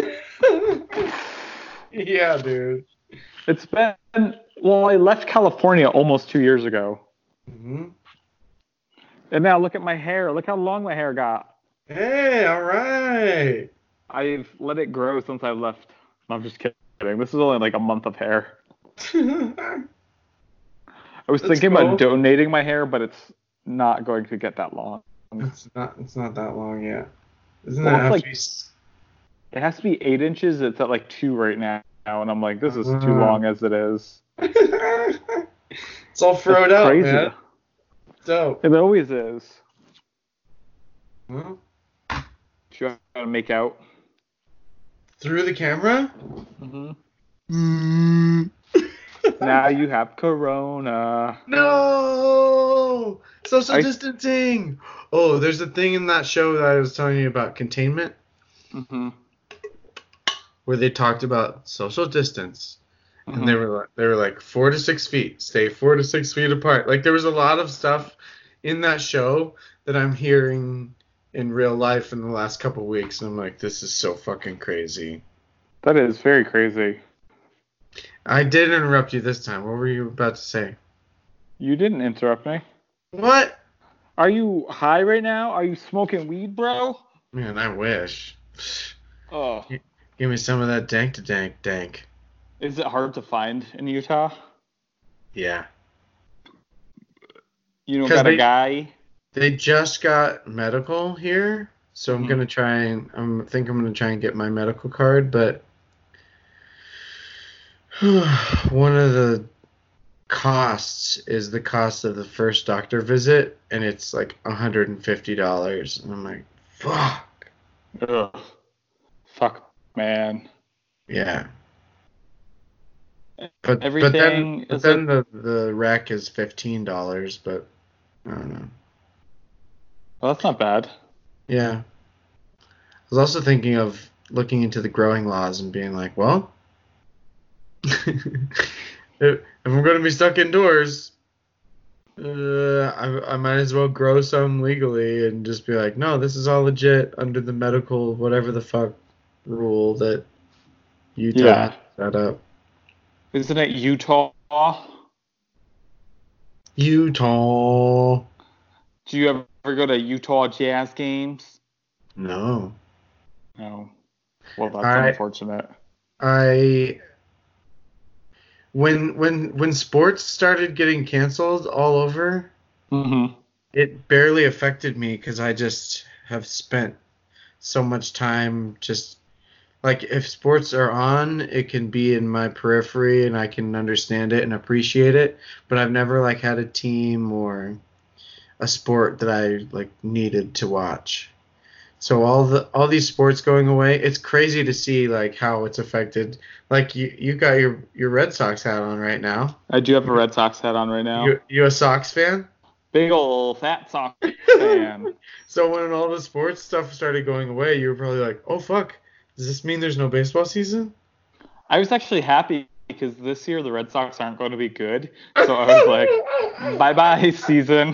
Yeah, dude. It's been, well, I left California almost two years ago. hmm And now look at my hair. Look how long my hair got. Hey, all right. I've let it grow since I left. I'm just kidding. This is only like a month of hair. I was That's thinking cool. about donating my hair, but it's not going to get that long. It's not. It's not that long yet. Doesn't Well, that it's have like- to be? s- It has to be eight inches. It's at like two right now. And I'm like, this is too Uh. long as it is. It's all froed It's out, crazy. man. Dope. It always is. Well, Do you want to make out? through the camera? Mm-hmm. Mm. Now you have corona. No! Social I- distancing! Oh, there's a thing in that show that I was telling you about, Containment, Mm-hmm. where they talked about social distance. Mm-hmm. And they were like, they were like four to six feet, stay four to six feet apart. Like there was a lot of stuff in that show that I'm hearing in real life in the last couple of weeks, and I'm like, this is so fucking crazy. That is very crazy. I did interrupt you this time. What were you about to say? You didn't interrupt me. What? Are you high right now? Are you smoking weed, bro? Man, I wish. Oh. Give me some of that dank to dank dank. Is it hard to find in Utah? Yeah. You don't 'Cause got they- a guy? They just got medical here, so I'm Mhm. gonna try and I'm think I'm gonna try and get my medical card, but one of the costs is the cost of the first doctor visit, and it's like one hundred fifty dollars, and I'm like, fuck. Ugh. Fuck, man. Yeah. But Everything but then, but is then the the rec is fifteen dollars, but I don't know. Well, that's not bad. Yeah. I was also thinking of looking into the growing laws and being like, well, if, if I'm going to be stuck indoors, uh, I, I might as well grow some legally and just be like, no, this is all legit under the medical whatever the fuck rule that Utah Yeah. set up. Isn't it Utah? Utah. Do you ever go to Utah Jazz games? No. No. Well, that's I- unfortunate. I when when when sports started getting canceled all over, Mm-hmm. it barely affected me because I just have spent so much time just like if sports are on, it can be in my periphery and I can understand it and appreciate it, but I've never like had a team or a sport that I like needed to watch. So all the all these sports going away, it's crazy to see like how it's affected. Like you you got your your Red Sox hat on right now. I do have a Red Sox hat on right now. You you a Sox fan? Big ol' fat Sox fan. So when all the sports stuff started going away, you were probably like, "Oh fuck, does this mean there's no baseball season?" I was actually happy because this year the Red Sox aren't going to be good. So I was like, bye-bye season.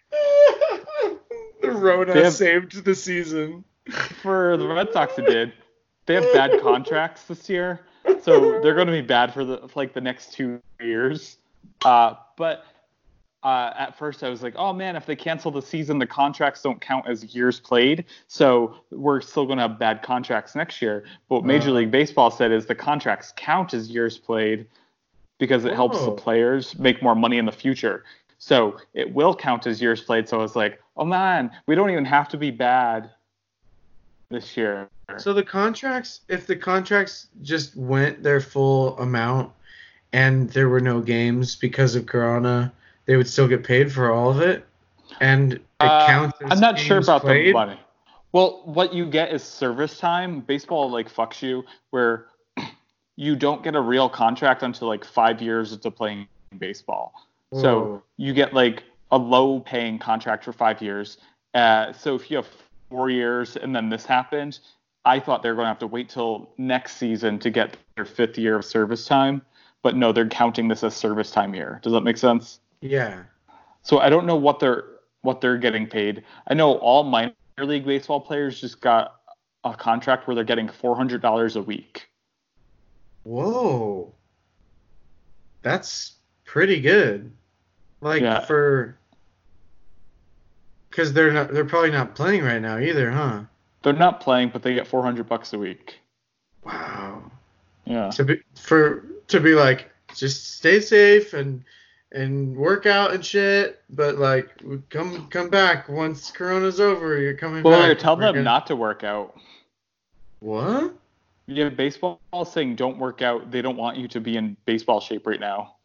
The Rona They have- saved the season. For the Red Sox, it did. They have bad contracts this year, so they're going to be bad for the for like the next two years. Uh, but uh, at first, I was like, "Oh man, if they cancel the season, the contracts don't count as years played, so we're still going to have bad contracts next year." But what Major Uh. League Baseball said is the contracts count as years played because it helps the Oh. players make more money in the future. So it will count as years played. So I was like, "Oh man, we don't even have to be bad this year." So the contracts, if the contracts just went their full amount and there were no games because of Corona, they would still get paid for all of it, and it Uh, counts as I'm not sure games about played? the money. Well, what you get is service time. Baseball like fucks you where you don't get a real contract until like five years into playing baseball. Whoa. So you get like a low paying contract for five years. Uh, so if you have four years and then this happened, I thought they were going to have to wait till next season to get their fifth year of service time. But no, they're counting this as service time year. Does that make sense? Yeah. So I don't know what they're what they're getting paid. I know all minor league baseball players just got a contract where they're getting four hundred dollars a week. Whoa. That's pretty good. Like Yeah. for because they're not they're probably not playing right now either, huh? They're not playing, but they get four hundred bucks a week. Wow. Yeah. To be for to be like just stay safe and and work out and shit, but like come come back once Corona's over. You're coming Well, back. they're telling We're them gonna- not to work out. What? Yeah, baseball saying don't work out. They don't want you to be in baseball shape right now.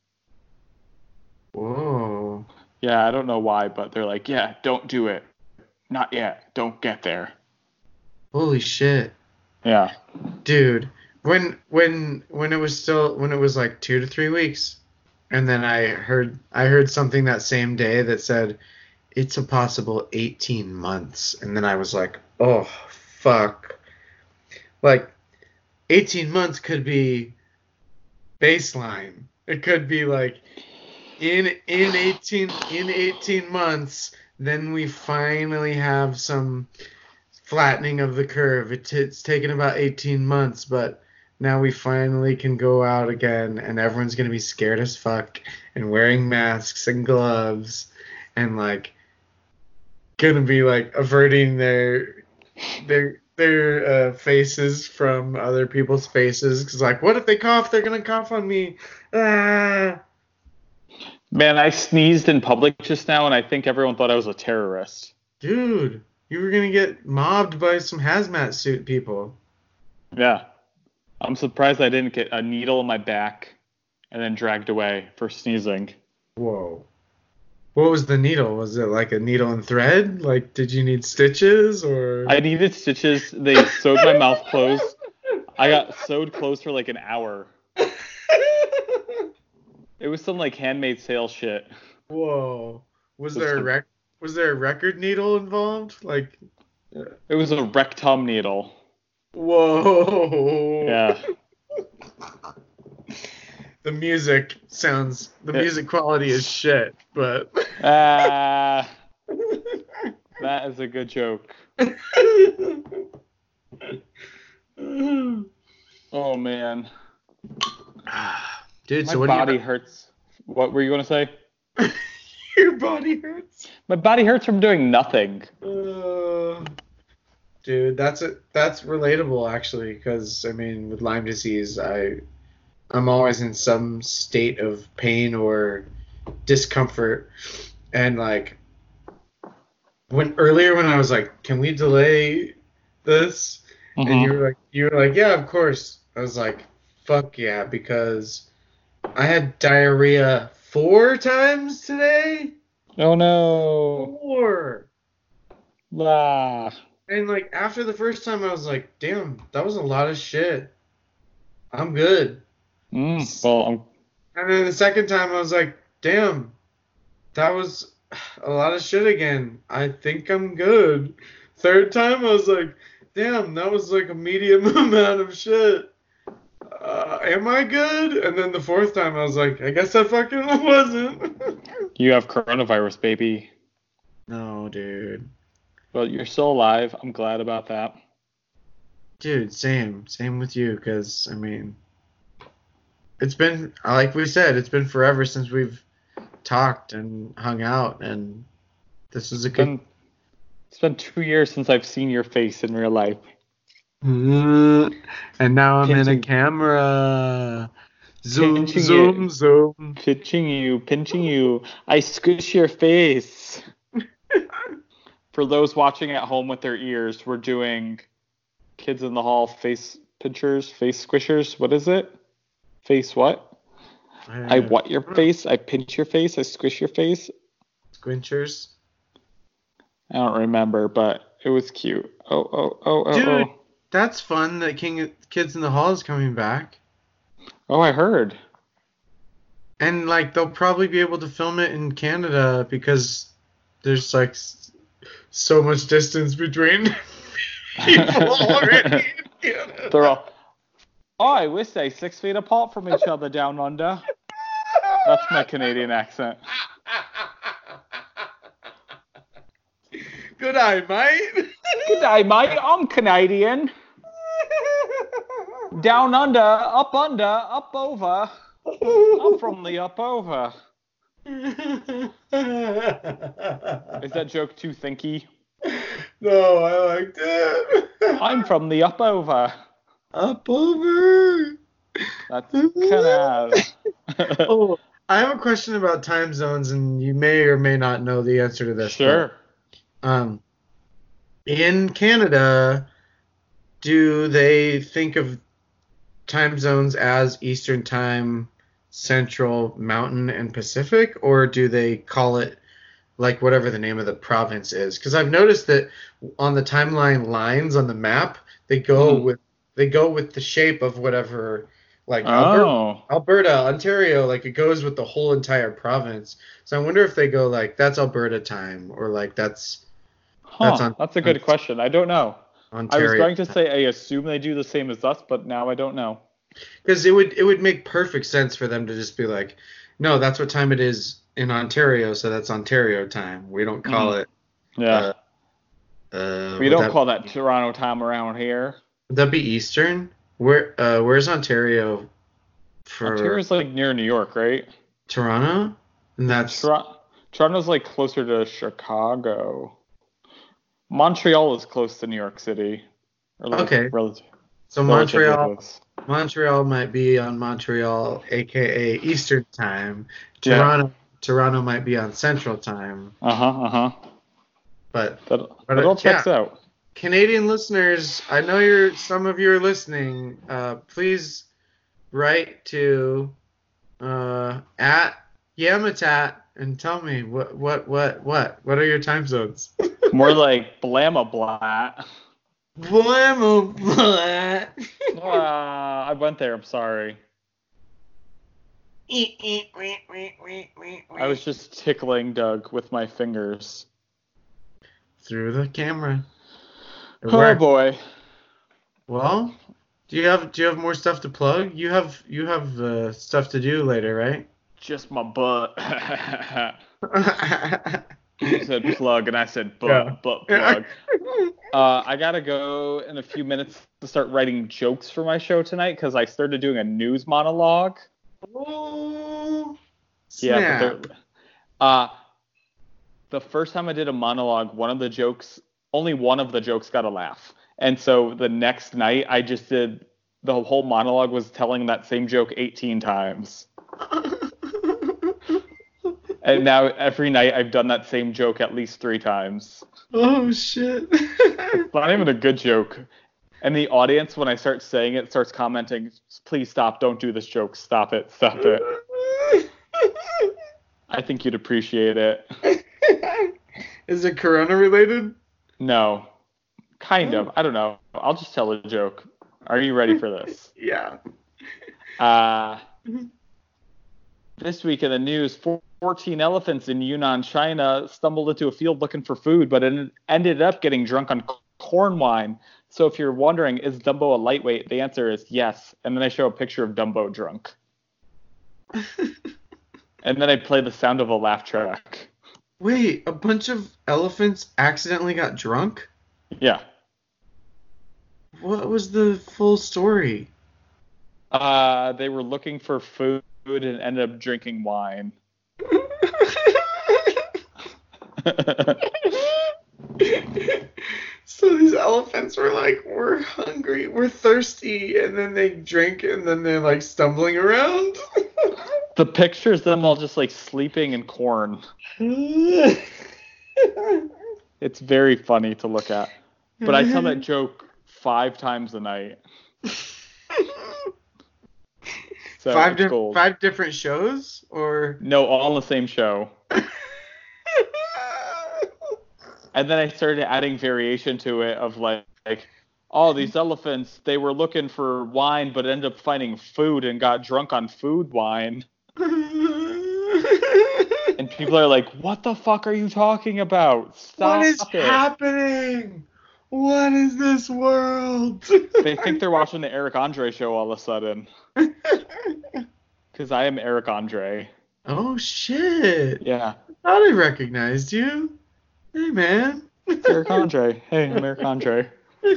Whoa. Yeah, I don't know why, but they're like, yeah, don't do it. Not yet. Don't get there. Holy shit, Yeah. dude. When when when it was still when it was like two to three weeks, And then I heard I heard something that same day that said it's a possible eighteen months. And then I was like, oh fuck. Like eighteen months could be baseline. It could be like in in eighteen in eighteen months, then we finally have some flattening of the curve. It t- it's taken about eighteen months, but now we finally can go out again, and everyone's gonna be scared as fuck and wearing masks and gloves and like gonna be like averting their their their uh, faces from other people's faces because like what if they cough? They're gonna cough on me. Ah. Man, I sneezed in public just now, and I think everyone thought I was a terrorist. Dude, you were gonna get mobbed by some hazmat suit people. Yeah. I'm surprised I didn't get a needle in my back and then dragged away for sneezing. Whoa. What was the needle? Was it like a needle and thread? Like, did you need stitches or? I needed stitches. They sewed my mouth closed. I got sewed closed for like an hour. It was some like handmade sale shit. Whoa. Was there a rec? Was there a record needle involved? Like. It was a rectum needle. Whoa. Yeah. The music sounds. The it, music quality is shit, but. Ah. uh, that is a good joke. Oh man. Dude, my so what body do you... hurts. What were you going to say? Your body hurts? My body hurts from doing nothing. Uh, dude, that's a, that's relatable actually, because I mean, with Lyme disease, I I'm always in some state of pain or discomfort, and like when earlier when I was like, can we delay this? Mm-hmm. And you were like, you were like, yeah, of course. I was like, fuck yeah, because I had diarrhea four times today. Oh no. Four. Ah. And like after the first time, I was like, damn, that was a lot of shit. I'm good. Mm, well, I'm... And then the second time, I was like, damn, that was a lot of shit again. I think I'm good. Third time, I was like, damn, that was like a medium amount of shit. Uh, am I good? And then the fourth time, I was like, I guess I fucking wasn't. You have coronavirus, baby. No, dude. Well, you're still alive. I'm glad about that. Dude, same. Same with you, because, I mean, it's been, like we said, it's been forever since we've talked and hung out, and this is a it's good... Been, it's been two years since I've seen your face in real life. Mm, and now I'm pinching, in a camera. Zoom, zoom, you, zoom. Pinching you, pinching you. I squish your face. For those watching at home with their ears, we're doing Kids in the Hall face pinchers, face squishers. What is it? Face what? I, I what your face? I pinch your face? I squish your face? Squinchers? I don't remember, but it was cute. Oh, oh, oh, oh, Dude. oh. That's fun that King Kids in the Hall is coming back. Oh, I heard. And, like, they'll probably be able to film it in Canada because there's, like, so much distance between people already in Canada. They're all, oh, I wish they six feet apart from each other down under. That's my Canadian accent. Good day, mate. Good day, mate. I'm Canadian. Down under, up under, up over. I'm from the up over. Is that joke too thinky? No, I liked it. I'm from the up over. Up over. That's kind of. Oh, I have a question about time zones, and you may or may not know the answer to this. Sure. But, um, in Canada, do they think of time zones as Eastern Time, Central, Mountain, and Pacific, or do they call it like whatever the name of the province is? Because I've noticed that on the timeline lines on the map, they go mm. with they go with the shape of whatever Like Alberta, Oh. Alberta, Ontario, like it goes with the whole entire province. So I wonder if they go like that's Alberta time or like that's that's Huh. on, That's a on good question. I don't know. I was Ontario. going to say I assume they do the same as us, but now I don't know. Because it would it would make perfect sense for them to just be like, no, that's what time it is in Ontario, so that's Ontario time. We don't call Mm-hmm. it. Yeah. Uh, uh, We would don't that call that Toronto time around here. would that be Eastern? Where uh, where's Ontario for Ontario's like near New York, right? Toronto? And that's Tor- Toronto's like closer to Chicago. Montreal is close to New York City, or like okay. relative, So relatively Montreal close. Montreal might be on Montreal, aka Eastern time. Yeah. Toronto Toronto might be on Central time. Uh huh. Uh huh. But That but that uh, all yeah. checks out. Canadian listeners, I know you're some of you are listening. Uh, please write to uh, at Yamatat and tell me what what what what what are your time zones? More like blamma blat. Blammo blah. Ah, I went there. I'm sorry. I was just tickling Doug with my fingers. Through the camera. It Oh worked. boy. Well, do you have do you have more stuff to plug? You have you have uh, stuff to do later, right? Just my butt. You said plug, and I said butt, Yeah. butt plug. Uh, I gotta go in a few minutes to start writing jokes for my show tonight because I started doing a news monologue. Oh, Yeah, snap. but they're, uh, the first time I did a monologue, one of the jokes, only one of the jokes got a laugh. And so the next night, I just did, the whole monologue was telling that same joke eighteen times. And now every night I've done that same joke at least three times. Oh, shit. It's not even a good joke. And the audience, when I start saying it, starts commenting, please stop, don't do this joke, stop it, stop it. I think you'd appreciate it. Is it Corona related? No. Kind of. I don't know. I'll just tell a joke. Are you ready for this? Yeah. Uh, this week in the news, fourteen elephants in Yunnan, China stumbled into a field looking for food, but it ended up getting drunk on corn wine. So if you're wondering, is Dumbo a lightweight? The answer is yes. And then I show a picture of Dumbo drunk. And then I play the sound of a laugh track. Wait, a bunch of elephants accidentally got drunk? Yeah. What was the full story? Uh, they were looking for food and ended up drinking wine. So these elephants were like, we're hungry, we're thirsty, and then they drink and then they're like stumbling around. The picture is them all just like sleeping in corn. It's very funny to look at. But I tell that joke five times a night. So five, it's di- five different shows? Or no, all on the same show. And then I started adding variation to it of like, like, oh, these elephants, they were looking for wine, but ended up finding food and got drunk on food wine. And people are like, what the fuck are you talking about? Stop What is it. happening? What is this world? They think they're watching the Eric Andre show all of a sudden. Because I am Eric Andre. Oh, shit. Yeah. I thought I recognized you. Hey, man. Eric Andre. Hey, I'm Eric Andre.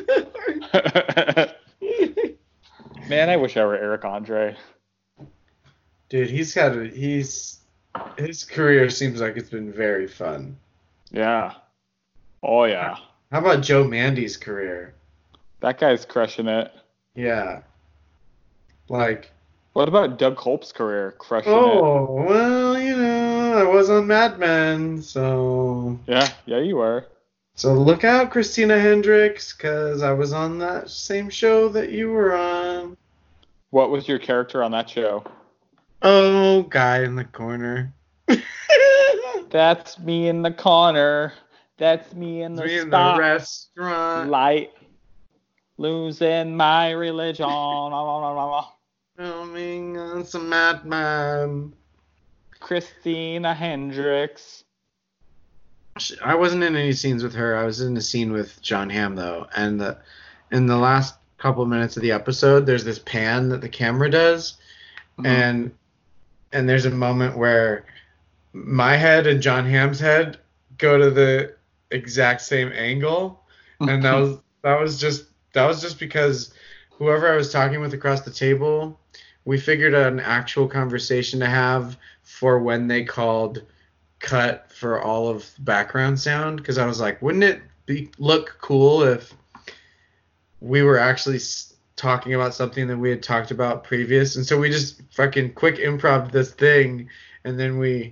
Man, I wish I were Eric Andre. Dude, he's got a, he's, his career seems like it's been very fun. Yeah. Oh, yeah. How about Joe Mandy's career? That guy's crushing it. Yeah. Like, What about Doug Holp's career? Crushing oh, well, you know, I was on Mad Men, so... it. Yeah, yeah, you were. So look out, Christina Hendricks, because I was on that same show that you were on. What was your character on that show? Oh, guy in the corner. That's me in the corner. That's me in the Me in the spot. restaurant. Light. Losing my religion. Filming on some Mad Men. Christina Hendricks. I wasn't in any scenes with her. I was in a scene with John Hamm though, and the in the last couple of minutes of the episode, there's this pan that the camera does, mm-hmm. and and there's a moment where my head and John Hamm's head go to the exact same angle, and that was that was just that was just because whoever I was talking with across the table, we figured out an actual conversation to have for when they called cut for all of background sound, because I was like, wouldn't it be look cool if we were actually s- talking about something that we had talked about previous? And so we just fucking quick improv this thing, and then we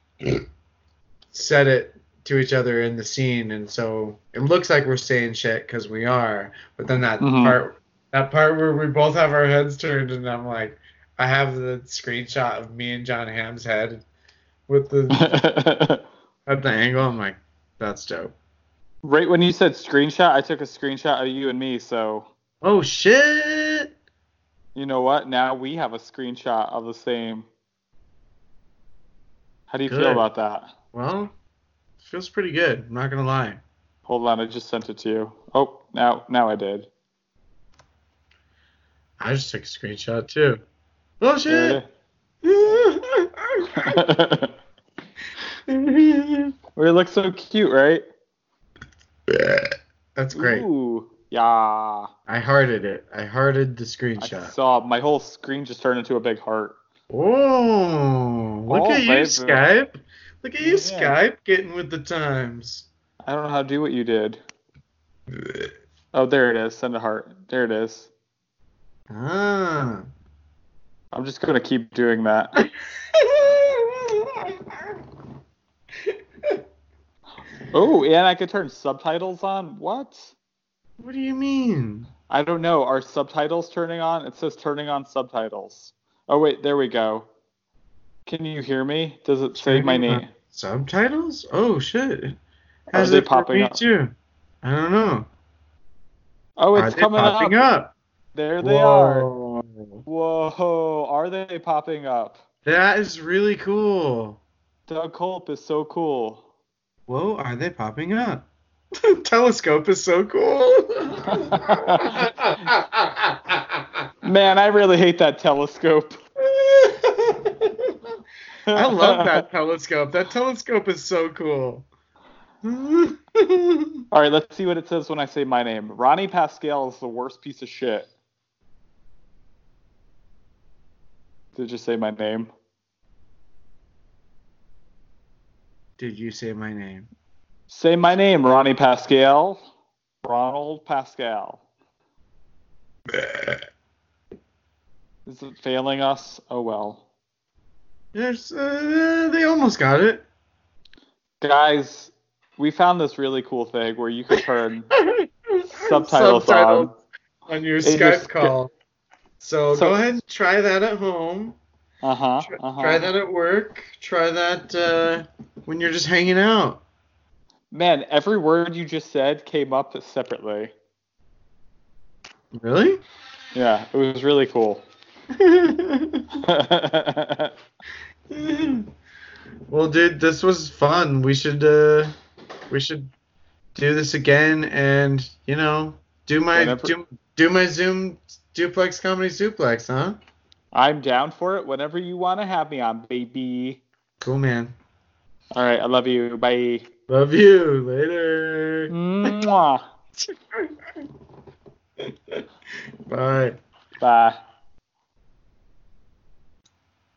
said it to each other in the scene, and so it looks like we're saying shit because we are, but then that mm-hmm. part that part where we both have our heads turned, and I'm like, I have the screenshot of me and John Hamm's head with the at the angle. I'm like, that's dope. Right when you said screenshot, I took a screenshot of you and me, so. Oh shit! You know what? Now we have a screenshot of the same. How do you good. feel about that? Well, it feels pretty good. I'm not gonna lie. Hold on, I just sent it to you. Oh, now now I did. I just took a screenshot too. Oh shit! We look so cute, right? That's great. Ooh, yeah. I hearted it. I hearted the screenshot. I saw my whole screen just turned into a big heart. Oh, look oh, at you, baby. Skype. Look at you, yeah. Skype, getting with the times. I don't know how to do what you did. Oh, there it is. Send a heart. There it is. Ah. I'm just going to keep doing that. Oh, and I could turn subtitles on? What? What do you mean? I don't know. Are subtitles turning on? It says turning on subtitles. Oh, wait. There we go. Can you hear me? Does it say my name? Subtitles? Oh, shit. How's Are they popping up? Too? I don't know. Oh, it's are coming they popping up. up? There they Whoa. are. Whoa. Are they popping up? That is really cool. Doug Culp is so cool. Whoa, are they popping up? Telescope is so cool. Man, I really hate that telescope. I love that telescope. That telescope is so cool. All right, let's see what it says when I say my name. Ronnie Pascal is the worst piece of shit. Did you say my name? Did you say my name? Say my name, Ronnie Pascal. Ronald Pascal. Is it failing us? Oh well. Yes, uh, they almost got it. Guys, we found this really cool thing where you can turn subtitles, subtitles on on your Skype just, call. So, so go ahead and try that at home. Uh-huh, try, uh-huh. Try that at work. Try that uh, when you're just hanging out. Man, every word you just said came up separately. Really? Yeah, it was really cool. Well, dude, this was fun. We should uh, we should do this again, and you know, do my Whenever. do, do my Zoom duplex comedy suplex, huh? I'm down for it. Whenever you want to have me on, baby. Cool, man. All right, I love you. Bye. Love you. Later. Mwah. Bye. Bye.